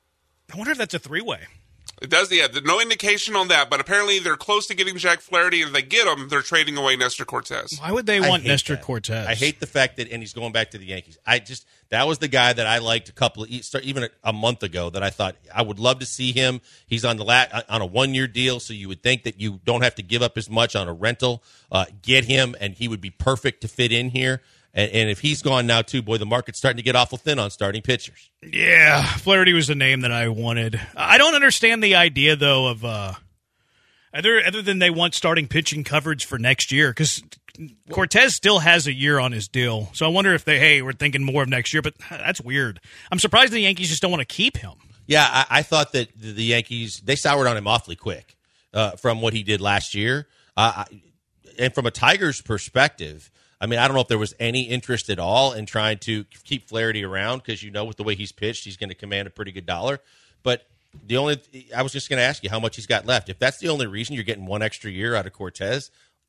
I wonder if that's a three-way. It does, yeah. There's no indication on that, but apparently they're close to getting Jack Flaherty, and if they get him, they're trading away Nestor Cortez. Why would they I want hate Nestor that. Cortez? I hate the fact that, and he's going back to the Yankees. I just that was the guy that I liked a couple of even a, a month ago. That I thought I would love to see him. He's on the lat on a one year deal, so you would think that you don't have to give up as much on a rental. Uh, get him, and he would be perfect to fit in here. And, and if he's gone now too, boy, the market's starting to get awful thin on starting pitchers. Yeah, Flaherty was the name that I wanted. I don't understand the idea, though, of uh, other other than they want starting pitching coverage for next year, because Cortez still has a year on his deal. So I wonder if they, hey, we're thinking more of next year, but that's weird. I'm surprised the Yankees just don't want to keep him. Yeah, I, I thought that the, the Yankees, they soured on him awfully quick uh, from what he did last year. Uh, I, and from a Tigers perspective, I mean, I don't know if there was any interest at all in trying to keep Flaherty around because, you know, with the way he's pitched, he's going to command a pretty good dollar. But the only – I was just going to ask you how much he's got left. If that's the only reason you're getting one extra year out of Cortez,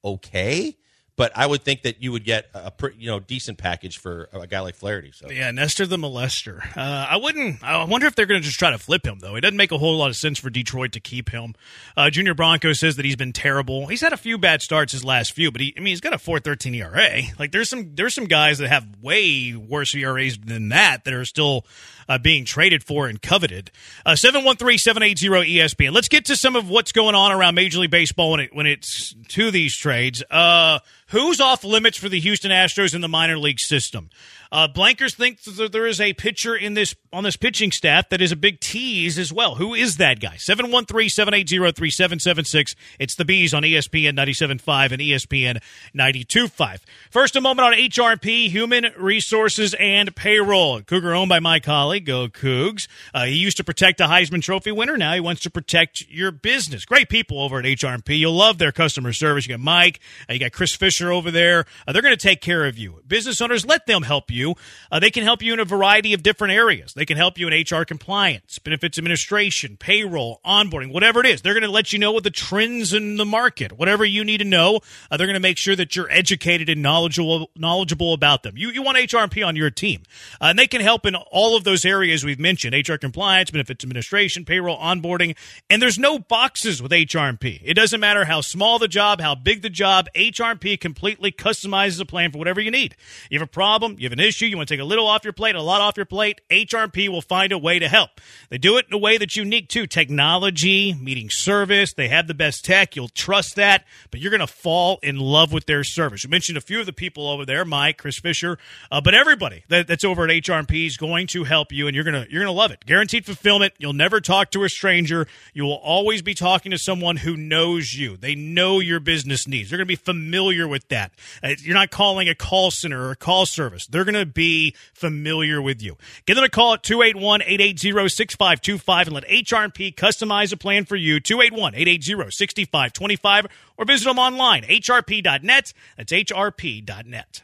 okay. But I would think that you would get a pretty, you know, decent package for a guy like Flaherty. So yeah, Nestor the molester. Uh, I wouldn't. I wonder if they're going to just try to flip him, though. It doesn't make a whole lot of sense for Detroit to keep him. Uh, Junior Bronco says that he's been terrible. He's had a few bad starts his last few, but he, I mean, he's got a four thirteen E R A. Like there's some there's some guys that have way worse E R As than that that are still uh, being traded for and coveted. Uh, seven one three, seven eight zero, E S P N. Let's get to some of what's going on around Major League Baseball when it when it's to these trades. Uh, who's off limits for the Houston Astros in the minor league system? Uh, Blankers think that there is a pitcher in this on this pitching staff that is a big tease as well. Who is that guy? seven one three, seven eight zero, three seven seven six. It's the Bees on E S P N ninety-seven point five and E S P N ninety-two point five. First, a moment on H R P, Human Resources and Payroll. Cougar owned by my colleague, Go Cougs. Uh, he used to protect a Heisman Trophy winner. Now he wants to protect your business. Great people over at H R P. You'll love their customer service. You got Mike. Uh, you got Chris Fisher over there. Uh, they're going to take care of you. Business owners, let them help you. Uh, they can help you in a variety of different areas. They can help you in H R compliance, benefits administration, payroll, onboarding, whatever it is. They're going to let you know what the trends in the market, whatever you need to know. Uh, they're going to make sure that you're educated and knowledgeable knowledgeable about them. You you want H R P on your team. Uh, and they can help in all of those areas we've mentioned, H R compliance, benefits administration, payroll, onboarding. And there's no boxes with H R P. It doesn't matter how small the job, how big the job, H R P completely customizes a plan for whatever you need. You have a problem, you have an issue, you want to take a little off your plate, a lot off your plate, H R P will find a way to help. They do it in a way that's unique, too. Technology, meeting service, they have the best tech. You'll trust that, but you're going to fall in love with their service. You mentioned a few of the people over there, Mike, Chris Fisher, uh, but everybody that, that's over at H R P is going to help you, and you're going to you're going to love it. Guaranteed fulfillment. You'll never talk to a stranger. You will always be talking to someone who knows you. They know your business needs. They're going to be familiar with that. Uh, you're not calling a call center or a call service. They're going to be familiar with you. Give them a call at two eight one, eight eight zero, six five two five and let H R P customize a plan for you. two eight one, eight eight zero, six five two five or visit them online, H R P dot net. That's H R P dot net.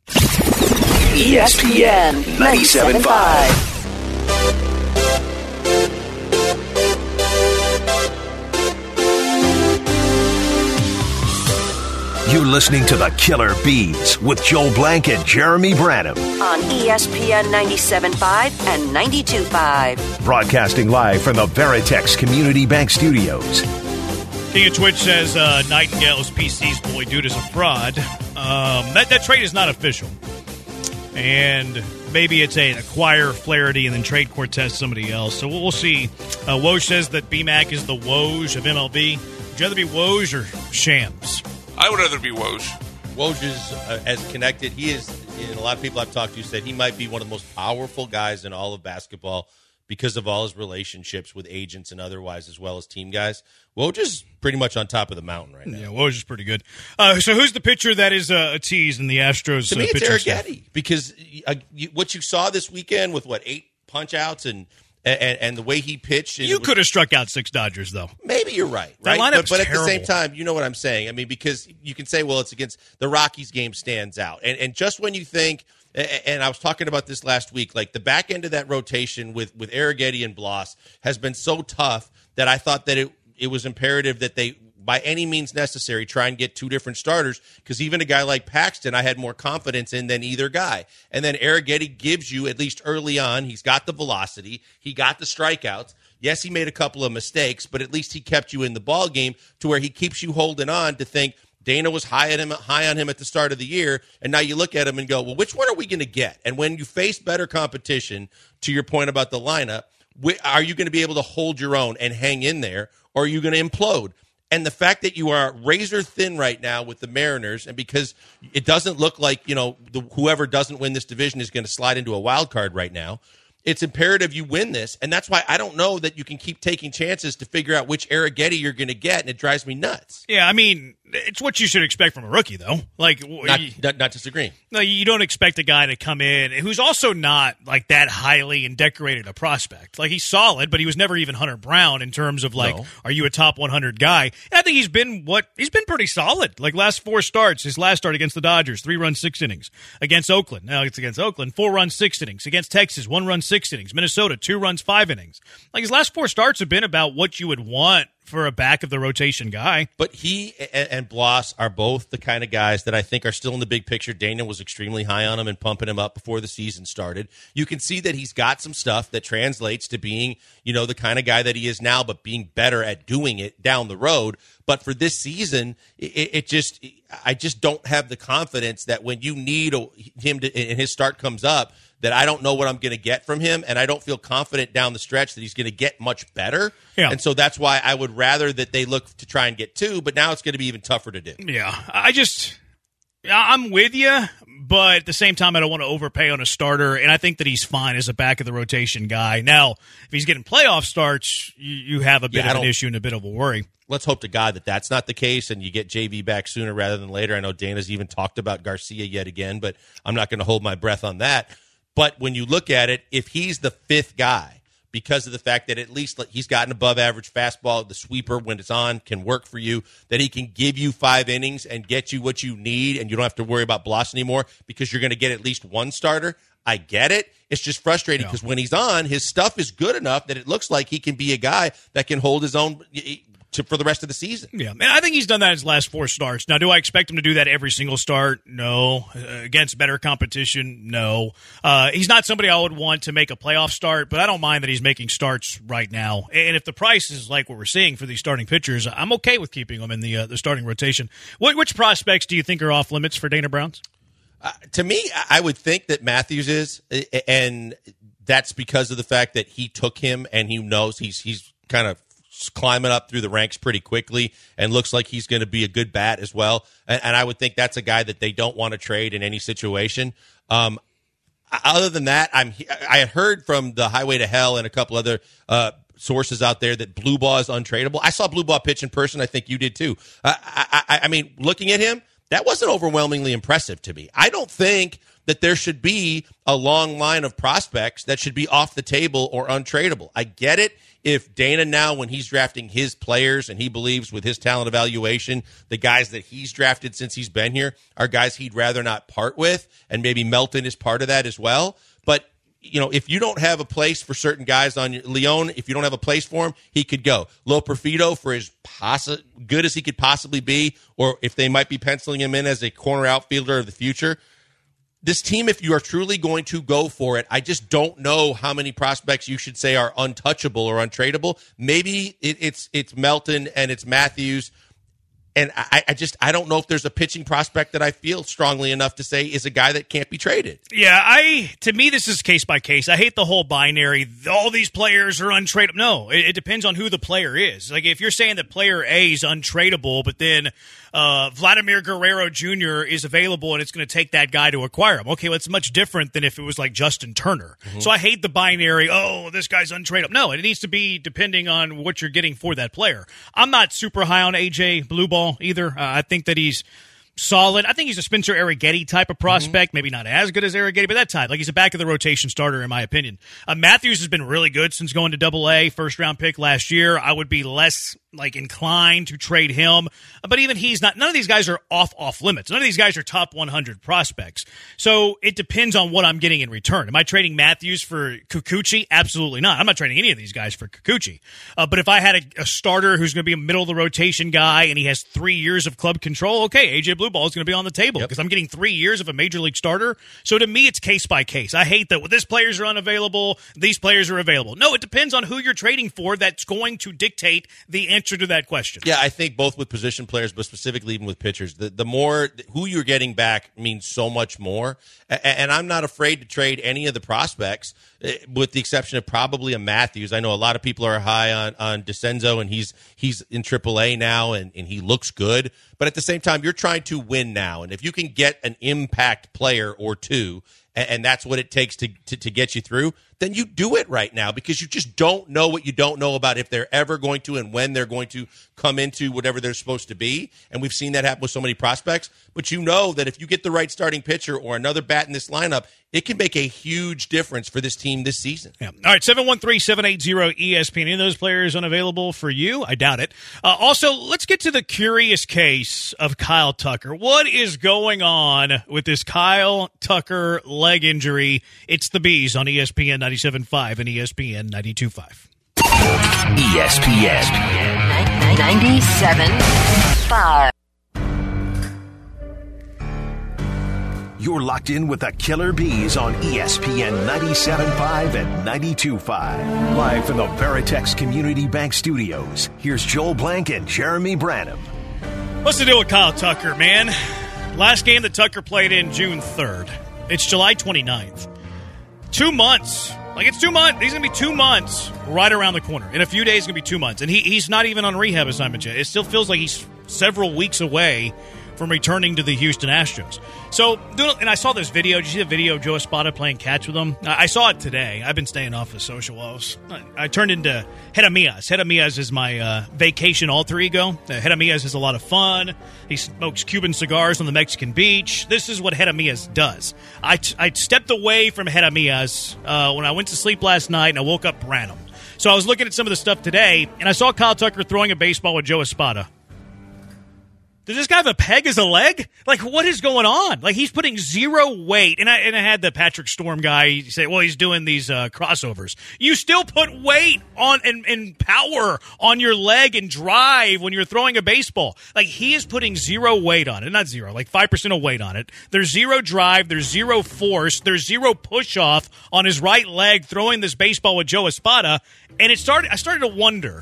E S P N ninety-seven point five. You're listening to the Killer Bees with Joel Blank and Jeremy Branham On E S P N ninety-seven point five and ninety-two point five. Broadcasting live from the Veritex Community Bank Studios. King of Twitch says uh, Nightingale's P C's boy dude is a fraud. Um, that, that trade is not official. And maybe it's a acquire Flaherty and then trade Cortez somebody else. So we'll, we'll see. Uh, Woj says that B Mac is the Woj of M L B. Would you rather be Woj or Shams? I would rather be Woj. Woj is uh, as connected. He is, and a lot of people I've talked to said he might be one of the most powerful guys in all of basketball because of all his relationships with agents and otherwise, as well as team guys. Woj is pretty much on top of the mountain right now. Yeah, Woj is pretty good. Uh, so who's the pitcher that is uh, a tease in the Astros? To me, uh, it's pitching Arrighetti because uh, you, what you saw this weekend with, what, eight punch-outs and And, and the way he pitched. You could have struck out six Dodgers, though. Maybe you're right. That right? lineup's but, but at terrible. the same time, you know what I'm saying. I mean, because you can say, well, it's against the Rockies game stands out. And, and just when you think, and I was talking about this last week, like the back end of that rotation with, with Arrighetti and Bloss has been so tough that I thought that it, it was imperative that they, by any means necessary, try and get two different starters, because even a guy like Paxton I had more confidence in than either guy. And then Arrighetti gives you, at least early on, he's got the velocity, he got the strikeouts. Yes, he made a couple of mistakes, but at least he kept you in the ball game to where he keeps you holding on to think Dana was high, at him, high on him at the start of the year, and now you look at him and go, well, which one are we going to get? And when you face better competition, to your point about the lineup, are you going to be able to hold your own and hang in there, or are you going to implode? And the fact that you are razor thin right now with the Mariners, and because it doesn't look like, you know, the, whoever doesn't win this division is going to slide into a wild card right now, it's imperative you win this. And that's why I don't know that you can keep taking chances to figure out which Arrighetti you're going to get, and it drives me nuts. Yeah, I mean, it's what you should expect from a rookie, though. Like, not, you, not, not disagreeing. No, you don't expect a guy to come in who's also not like that highly and decorated a prospect. Like, he's solid, but he was never even Hunter Brown in terms of like, no. Are you a top one hundred guy? And I think he's been what he's been pretty solid. Like last four starts, his last start against the Dodgers, three runs, six innings. Against Oakland, now it's against Oakland, four runs, six innings. Against Texas, one run, six innings. Minnesota, two runs, five innings. Like his last four starts have been about what you would want for a back of the rotation guy. But he and, and Bloss are both the kind of guys that I think are still in the big picture. Daniel was extremely high on him and pumping him up before the season started. You can see that he's got some stuff that translates to being, you know, the kind of guy that he is now, but being better at doing it down the road. But for this season, it, it just, I just don't have the confidence that when you need him to, and his start comes up, that I don't know what I'm going to get from him, and I don't feel confident down the stretch that he's going to get much better. Yeah. And so that's why I would rather that they look to try and get two, but now it's going to be even tougher to do. Yeah, I just, I'm with you, but at the same time, I don't want to overpay on a starter, and I think that he's fine as a back-of-the-rotation guy. Now, if he's getting playoff starts, you, you have a bit yeah, of an issue and a bit of a worry. Let's hope to God that that's not the case and you get J V back sooner rather than later. I know Dana's even talked about Garcia yet again, but I'm not going to hold my breath on that. But when you look at it, if he's the fifth guy, because of the fact that at least he's got an above-average fastball, the sweeper, when it's on, can work for you, that he can give you five innings and get you what you need, and you don't have to worry about Bloss anymore because you're going to get at least one starter, I get it. It's just frustrating because yeah. when he's on, his stuff is good enough that it looks like he can be a guy that can hold his own to, for the rest of the season. Yeah, and I think he's done that his last four starts. Now, do I expect him to do that every single start? No. Uh, against better competition? No. Uh, he's not somebody I would want to make a playoff start, but I don't mind that he's making starts right now. And if the price is like what we're seeing for these starting pitchers, I'm okay with keeping them in the uh, the starting rotation. What, which prospects do you think are off limits for Dana Browns? Uh, to me, I would think that Matthews is, and that's because of the fact that he took him and he knows he's he's kind of climbing up through the ranks pretty quickly and looks like he's going to be a good bat as well. And, and I would think that's a guy that they don't want to trade in any situation. Um, other than that, I'm I had heard from the Highway to Hell and a couple other uh, sources out there that Blue Ball is untradeable. I saw Blue Ball pitch in person. I think you did too. Uh, I, I, I mean, looking at him, that wasn't overwhelmingly impressive to me. I don't think that there should be a long line of prospects that should be off the table or untradeable. I get it if Dana now, when he's drafting his players and he believes with his talent evaluation, the guys that he's drafted since he's been here are guys he'd rather not part with, and maybe Melton is part of that as well. But you know, if you don't have a place for certain guys on your Leon, if you don't have a place for him, he could go. Lo Perfido, for as possi- good as he could possibly be, or if they might be penciling him in as a corner outfielder of the future. This team, if you are truly going to go for it, I just don't know how many prospects you should say are untouchable or untradeable. Maybe it, it's it's Melton and it's Matthews. And I, I just I don't know if there's a pitching prospect that I feel strongly enough to say is a guy that can't be traded. Yeah, I to me this is case by case. I hate the whole binary. All these players are untradeable. No, it, it depends on who the player is. Like if you're saying that player A is untradeable, but then uh, Vladimir Guerrero Junior is available and it's going to take that guy to acquire him. Okay, well, it's much different than if it was like Justin Turner. Mm-hmm. So I hate the binary. Oh, this guy's untradeable. No, it needs to be depending on what you're getting for that player. I'm not super high on A J Blue Ball either. Uh, I think that he's solid. I think he's a Spencer Arrighetti type of prospect. Mm-hmm. Maybe not as good as Arrighetti, but that type. Like he's a back of the rotation starter in my opinion. Uh, Matthews has been really good since going to Double A, first round pick last year. I would be less like inclined to trade him, but even he's not. None of these guys are off off limits. None of these guys are top one hundred prospects. So it depends on what I'm getting in return. Am I trading Matthews for Kikuchi? Absolutely not. I'm not trading any of these guys for Kikuchi. Uh, but if I had a, a starter who's going to be a middle of the rotation guy and he has three years of club control, okay, A J Blue Ball is going to be on the table because yep. I'm getting three years of a major league starter. So to me, it's case by case. I hate that well, this players are unavailable, these players are available. No, it depends on who you're trading for. That's going to dictate the answer to that question. Yeah, I think both with position players, but specifically even with pitchers, the, the more who you're getting back means so much more. And, and I'm not afraid to trade any of the prospects, with the exception of probably a Matthews. I know a lot of people are high on, on DeCenzo, and he's he's in triple A now, and, and he looks good. But at the same time, you're trying to win now. And if you can get an impact player or two, and, and that's what it takes to, to, to get you through, then you do it right now because you just don't know what you don't know about if they're ever going to and when they're going to come into whatever they're supposed to be. And we've seen that happen with so many prospects. But you know that if you get the right starting pitcher or another bat in this lineup, it can make a huge difference for this team this season. Yeah. All right, seven one three, seven eight zero, E S P N. Any of those players unavailable for you? I doubt it. Uh, also, let's get to the curious case of Kyle Tucker. What is going on with this Kyle Tucker leg injury? It's the Bees on E S P N ninety-seven point five and E S P N ninety-two point five. E S P N ninety-seven point five. You're locked in with the Killer Bees on E S P N ninety-seven point five and ninety-two point five. Live from the Veritex Community Bank Studios, here's Joel Blank and Jeremy Branham. What's the deal with Kyle Tucker, man? Last game that Tucker played in June third. It's July twenty-ninth. Two months. Like, it's two months. He's going to be two months right around the corner. In a few days, it's going to be two months. And he, he's not even on rehab assignment yet. It still feels like he's several weeks away from returning to the Houston Astros. So, and I saw this video. Did you see the video of Joe Espada playing catch with him? I saw it today. I've been staying off of social. I, was, I turned into Hedamias. Hedamias is my uh, vacation alter ego. Uh, Hedamias is a lot of fun. He smokes Cuban cigars on the Mexican beach. This is what Hedamias does. I, I stepped away from Hedamias uh, when I went to sleep last night, and I woke up random. So I was looking at some of the stuff today, and I saw Kyle Tucker throwing a baseball with Joe Espada. Does this guy have a peg as a leg? Like, what is going on? Like, he's putting zero weight. And I and I had the Patrick Storm guy say, well, he's doing these uh, crossovers. You still put weight on and, and power on your leg and drive when you're throwing a baseball. Like, he is putting zero weight on it. Not zero, like five percent of weight on it. There's zero drive. There's zero force. There's zero push-off on his right leg throwing this baseball with Joe Espada. And it started. I started to wonder.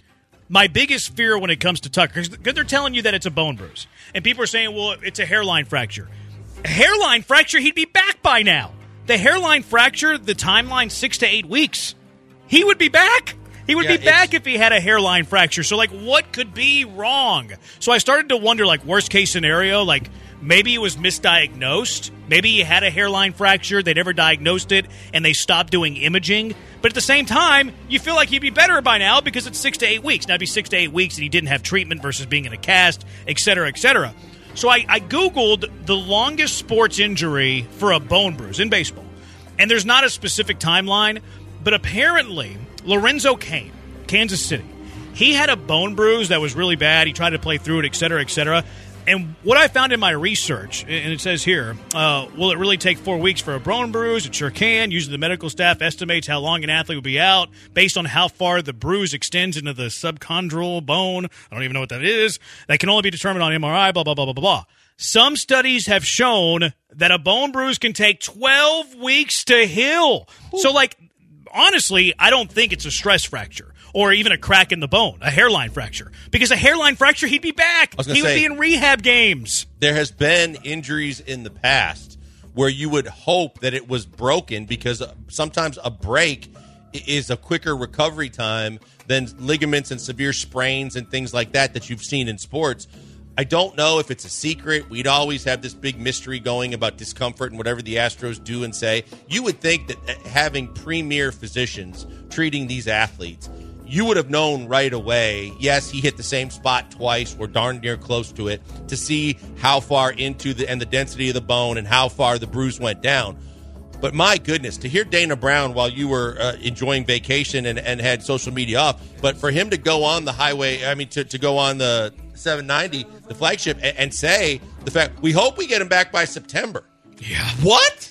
My biggest fear when it comes to Tucker, because they're telling you that it's a bone bruise. And people are saying, well, it's a hairline fracture. A hairline fracture, he'd be back by now. The hairline fracture, the timeline, six to eight weeks. He would be back. He would yeah, be back if he had a hairline fracture. So, like, what could be wrong? So I started to wonder, like, worst case scenario, like, maybe it was misdiagnosed. Maybe he had a hairline fracture. They never diagnosed it, and they stopped doing imaging. But at the same time, you feel like he'd be better by now because it's six to eight weeks. Now, it'd be six to eight weeks, and he didn't have treatment versus being in a cast, et cetera, et cetera. So I, I Googled the longest sports injury for a bone bruise in baseball. And there's not a specific timeline, but apparently Lorenzo Cain, Kansas City, he had a bone bruise that was really bad. He tried to play through it, et cetera, et cetera. And what I found in my research, and it says here, uh, will it really take four weeks for a bone bruise? It sure can. Usually the medical staff estimates how long an athlete will be out based on how far the bruise extends into the subchondral bone. I don't even know what that is. That can only be determined on M R I, blah, blah, blah, blah, blah. Some studies have shown that a bone bruise can take twelve weeks to heal. Ooh. So, like, honestly, I don't think it's a stress fracture. Or even a crack in the bone, a hairline fracture. Because a hairline fracture, he'd be back. He would say, be in rehab games. There has been injuries in the past where you would hope that it was broken because sometimes a break is a quicker recovery time than ligaments and severe sprains and things like that that you've seen in sports. I don't know if it's a secret. We'd always have this big mystery going about discomfort and whatever the Astros do and say. You would think that having premier physicians treating these athletes, you would have known right away, yes, he hit the same spot twice or darn near close to it to see how far into the and the density of the bone and how far the bruise went down. But my goodness, to hear Dana Brown while you were uh, enjoying vacation and, and had social media off, but for him to go on the highway, I mean, to, to go on the seven ninety, the flagship, and, and say the fact, we hope we get him back by September. Yeah. What?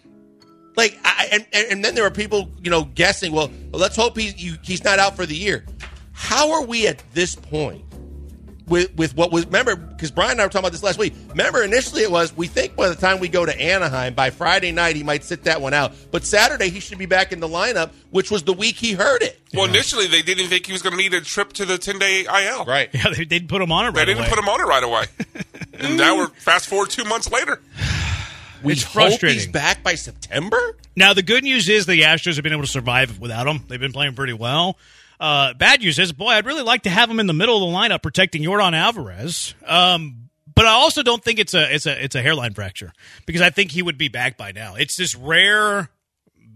Like, I, and, and then there are people, you know, guessing, well, let's hope he's, you, he's not out for the year. How are we at this point with with what was, remember, because Brian and I were talking about this last week. Remember, initially it was, we think by the time we go to Anaheim, by Friday night, he might sit that one out. But Saturday, he should be back in the lineup, which was the week he heard it. Well, yeah. Initially, they didn't think he was going to need a trip to the ten-day I L. Right. Yeah, they didn't put him on it right away. They didn't away. put him on it right away. And now we're fast forward two months later. We it's hope frustrating. He's back by September? Now, the good news is the Astros have been able to survive without him. They've been playing pretty well. Uh, bad news is, boy, I'd really like to have him in the middle of the lineup protecting Yordan Alvarez. Um, but I also don't think it's a it's a it's a hairline fracture because I think he would be back by now. It's this rare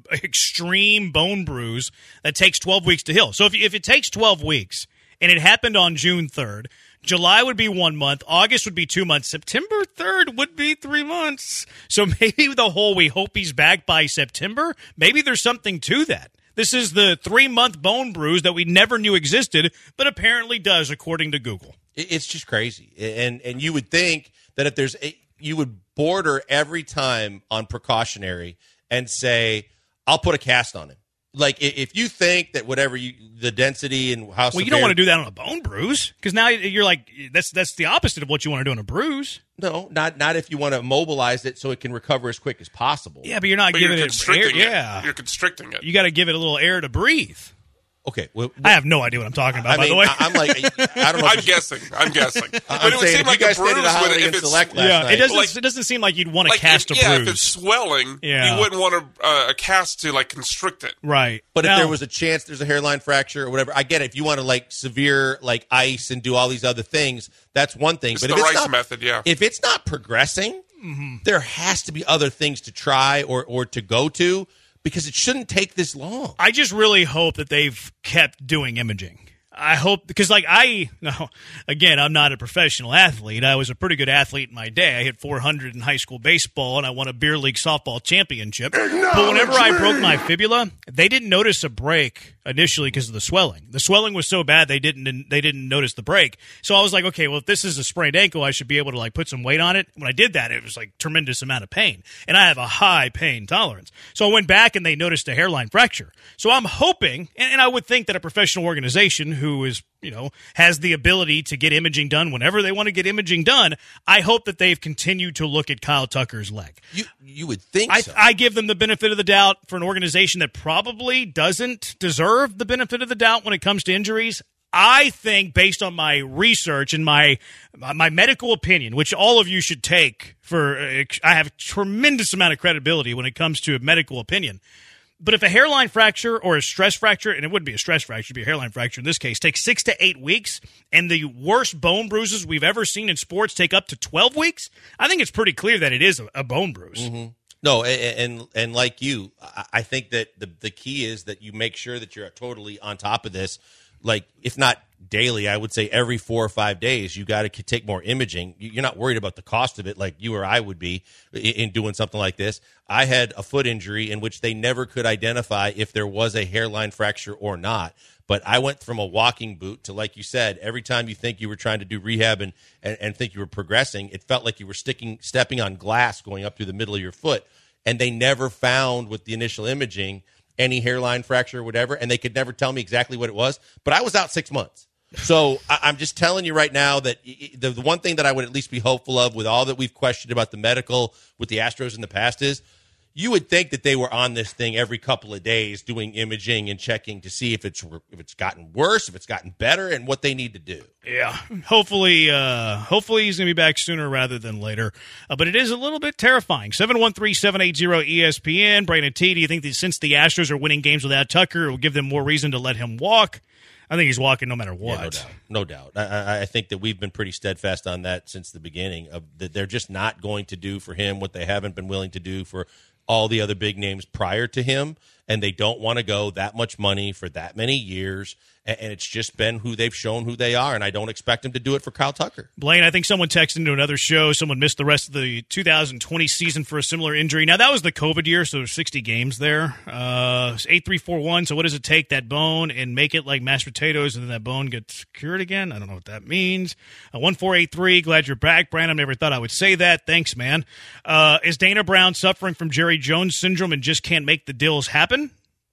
extreme bone bruise that takes twelve weeks to heal. So if, if it takes twelve weeks and it happened on June third, July would be one month, August would be two months, September third would be three months. So maybe the whole we hope he's back by September, maybe there's something to that. This is the three-month bone bruise that we never knew existed, but apparently does, according to Google. It's just crazy. And and you would think that if there's a, you would border every time on precautionary and say, I'll put a cast on him. Like, if you think that whatever you, the density and how well, severe, you don't want to do that on a bone bruise because now you're like that's that's the opposite of what you want to do on a bruise. No, not not if you want to mobilize it so it can recover as quick as possible. Yeah, but you're not but giving you're it constricting air. it. Yeah, You're constricting it. You got to give it a little air to breathe. Okay, well, I have no idea what I'm talking about. I by mean, the way, I'm like, I don't know. I'm guessing. I'm guessing. But I'm it would saying seem if like you a guys stayed bruise at a Holiday would, Inn if it's Select last yeah, night. it doesn't. Like- it doesn't seem like you'd want to like cast if, a yeah, bruise. if it's swelling, Yeah. you wouldn't want a, uh, a cast to like constrict it. Right. But Now- if there was a chance there's a hairline fracture or whatever, I get it. If you want to like severe like ice and do all these other things, that's one thing. It's but the if it's Rice not, method, yeah. If it's not progressing, Mm-hmm. there has to be other things to try or or to go to because it shouldn't take this long. I just really hope that they've kept doing imaging. I hope because, like, I no, again, I'm not a professional athlete. I was a pretty good athlete in my day. I hit four hundred in high school baseball, and I won a beer league softball championship. But whenever I broke my fibula, they didn't notice a break initially because of the swelling. The swelling was so bad they didn't they didn't notice the break. So I was like, okay, well, if this is a sprained ankle, I should be able to like put some weight on it. When I did that, it was like tremendous amount of pain, and I have a high pain tolerance. So I went back and they noticed a hairline fracture. So I'm hoping, and, and I would think that a professional organization who is you know, has the ability to get imaging done whenever they want to get imaging done. I hope that they've continued to look at Kyle Tucker's leg. You you would think I, so. I give them the benefit of the doubt for an organization that probably doesn't deserve the benefit of the doubt when it comes to injuries. I think, based on my research and my my medical opinion, which all of you should take for, I have a tremendous amount of credibility when it comes to a medical opinion. But if a hairline fracture or a stress fracture, and it wouldn't be a stress fracture, it'd be a hairline fracture in this case, takes six to eight weeks, and the worst bone bruises we've ever seen in sports take up to twelve weeks, I think it's pretty clear that it is a, a bone bruise. Mm-hmm. No, and, and and like you, I think that the the key is that you make sure that you're totally on top of this. Like, if not daily, I would say every four or five days, you got to take more imaging. You're not worried about the cost of it like you or I would be in doing something like this. I had a foot injury in which they never could identify if there was a hairline fracture or not. But I went from a walking boot to, like you said, every time you think you were trying to do rehab and, and, and think you were progressing, it felt like you were sticking, stepping on glass going up through the middle of your foot. And they never found with the initial imaging any hairline fracture or whatever, and they could never tell me exactly what it was. But I was out six months. So I, I'm just telling you right now that the, the one thing that I would at least be hopeful of with all that we've questioned about the medical with the Astros in the past is you would think that they were on this thing every couple of days doing imaging and checking to see if it's if it's gotten worse, if it's gotten better, and what they need to do. Yeah, hopefully, uh, hopefully he's going to be back sooner rather than later. Uh, but it is a little bit terrifying. seven one three, seven eight zero, E S P N. Brandon T, do you think that since the Astros are winning games without Tucker, it will give them more reason to let him walk? I think he's walking no matter what. Yeah, no doubt. No doubt. I, I think that we've been pretty steadfast on that since the beginning, of that they're just not going to do for him what they haven't been willing to do for all the other big names prior to him, and they don't want to go that much money for that many years, and, and it's just been who they've shown who they are, and I don't expect them to do it for Kyle Tucker. Blaine, I think someone texted into another show. Someone missed the rest of the two thousand twenty season for a similar injury. Now, that was the COVID year, so there's sixty games there. Uh, eight three four one, so what does it take, that bone, and make it like mashed potatoes, and then that bone gets cured again? I don't know what that means. Uh, one four eight three, glad you're back, Brandon. I never thought I would say that. Thanks, man. Uh, is Dana Brown suffering from Jerry Jones syndrome and just can't make the deals happen?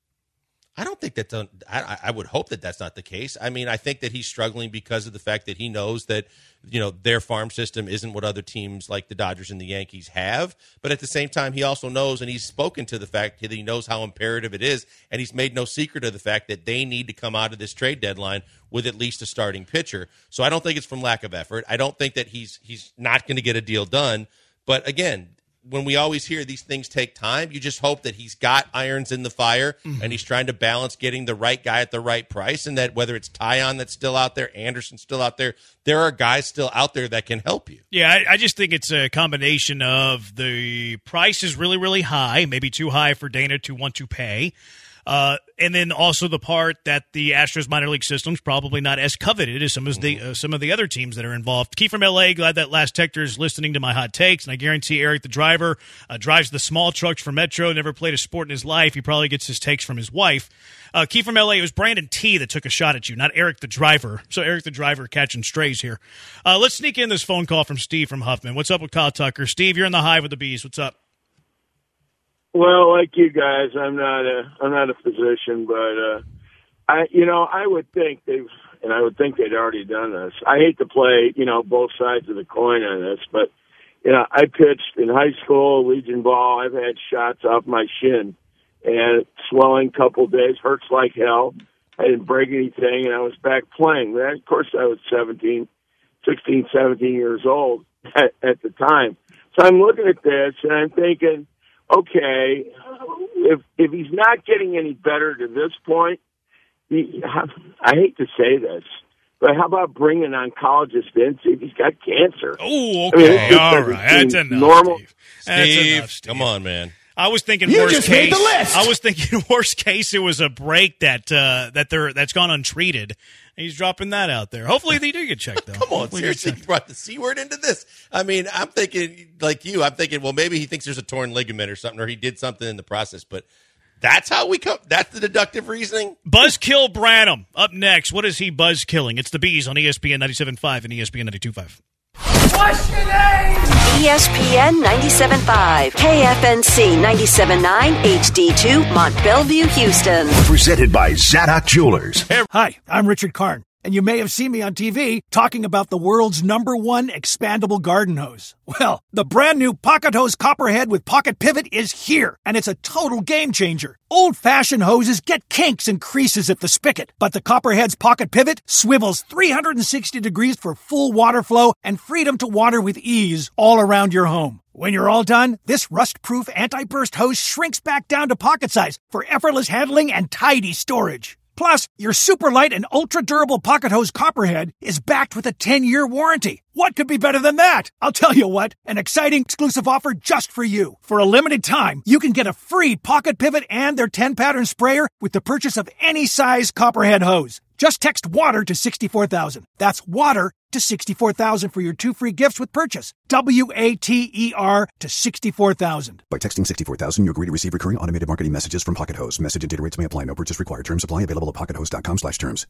I don't think that's a, I, I would hope that that's not the case. I mean, I think that he's struggling because of the fact that he knows that, you know, their farm system isn't what other teams like the Dodgers and the Yankees have. But at the same time, he also knows, and he's spoken to the fact that he knows how imperative it is, and he's made no secret of the fact that they need to come out of this trade deadline with at least a starting pitcher. So I don't think it's from lack of effort. I don't think that he's he's not going to get a deal done. But again, when we always hear these things take time, you just hope that he's got irons in the fire mm-hmm. and he's trying to balance getting the right guy at the right price, and that whether it's Tyon that's still out there, Anderson's still out there, there are guys still out there that can help you. Yeah, I, I just think it's a combination of the price is really, really high, maybe too high for Dana to want to pay. Uh, and then also the part that the Astros minor league system's probably not as coveted as some of the uh, some of the other teams that are involved. Keith from L A, glad that last texter is listening to my hot takes, and I guarantee Eric the driver uh, drives the small trucks for Metro, never played a sport in his life. He probably gets his takes from his wife. Uh, Keith from L A, it was Brandon T that took a shot at you, not Eric the driver. So Eric the driver catching strays here. Uh, let's sneak in this phone call from Steve from Huffman. What's up with Kyle Tucker? Steve, you're in the hive with the bees. What's up? Well, like you guys, I'm not a I'm not a physician, but uh, I you know I would think they've and I would think they'd already done this. I hate to play you know both sides of the coin on this, but you know I pitched in high school, Legion ball. I've had shots off my shin and swelling, couple days, hurts like hell. I didn't break anything, and I was back playing. But of course, I was seventeen, sixteen, seventeen years old at, at the time. So I'm looking at this and I'm thinking, okay, if if he's not getting any better to this point, he, I hate to say this, but how about bringing an oncologist in, see if he's got cancer? Oh, okay. I mean, all right. That's enough, normal. Steve. Steve, That's enough, Steve. Come on, man. I was thinking you worst just case. made the list. I was thinking worst case it was a break that uh, that they're that's gone untreated. He's dropping that out there. Hopefully they do get checked though. Come on, Hopefully seriously, you brought the C word into this. I mean, I'm thinking like you. I'm thinking, well, maybe he thinks there's a torn ligament or something, or he did something in the process. But that's how we come. That's the deductive reasoning. Buzzkill Branham up next. What is he buzz killing? It's the Bees on E S P N ninety-seven point five and E S P N ninety-two point five. What's your name? E S P N ninety-seven point five, K F N C ninety-seven point nine, H D two, Mont Bellevue, Houston. Presented by Zadok Jewelers. Hi, I'm Richard Karn, and you may have seen me on T V talking about the world's number one expandable garden hose. Well, the brand new Pocket Hose Copperhead with Pocket Pivot is here, and it's a total game changer. Old-fashioned hoses get kinks and creases at the spigot, but the Copperhead's Pocket Pivot swivels three hundred sixty degrees for full water flow and freedom to water with ease all around your home. When you're all done, this rust-proof anti-burst hose shrinks back down to pocket size for effortless handling and tidy storage. Plus, your super light and ultra-durable Pocket Hose Copperhead is backed with a ten-year warranty. What could be better than that? I'll tell you what, an exciting exclusive offer just for you. For a limited time, you can get a free Pocket Pivot and their ten-pattern sprayer with the purchase of any size Copperhead hose. Just text WATER to sixty-four thousand. That's WATER to sixty-four thousand for your two free gifts with purchase. W A T E R to sixty-four thousand. By texting sixty-four thousand, you agree to receive recurring automated marketing messages from Pocket Hose. Message and data rates may apply. No purchase required. Terms apply. Available at pocket hose dot com slash terms.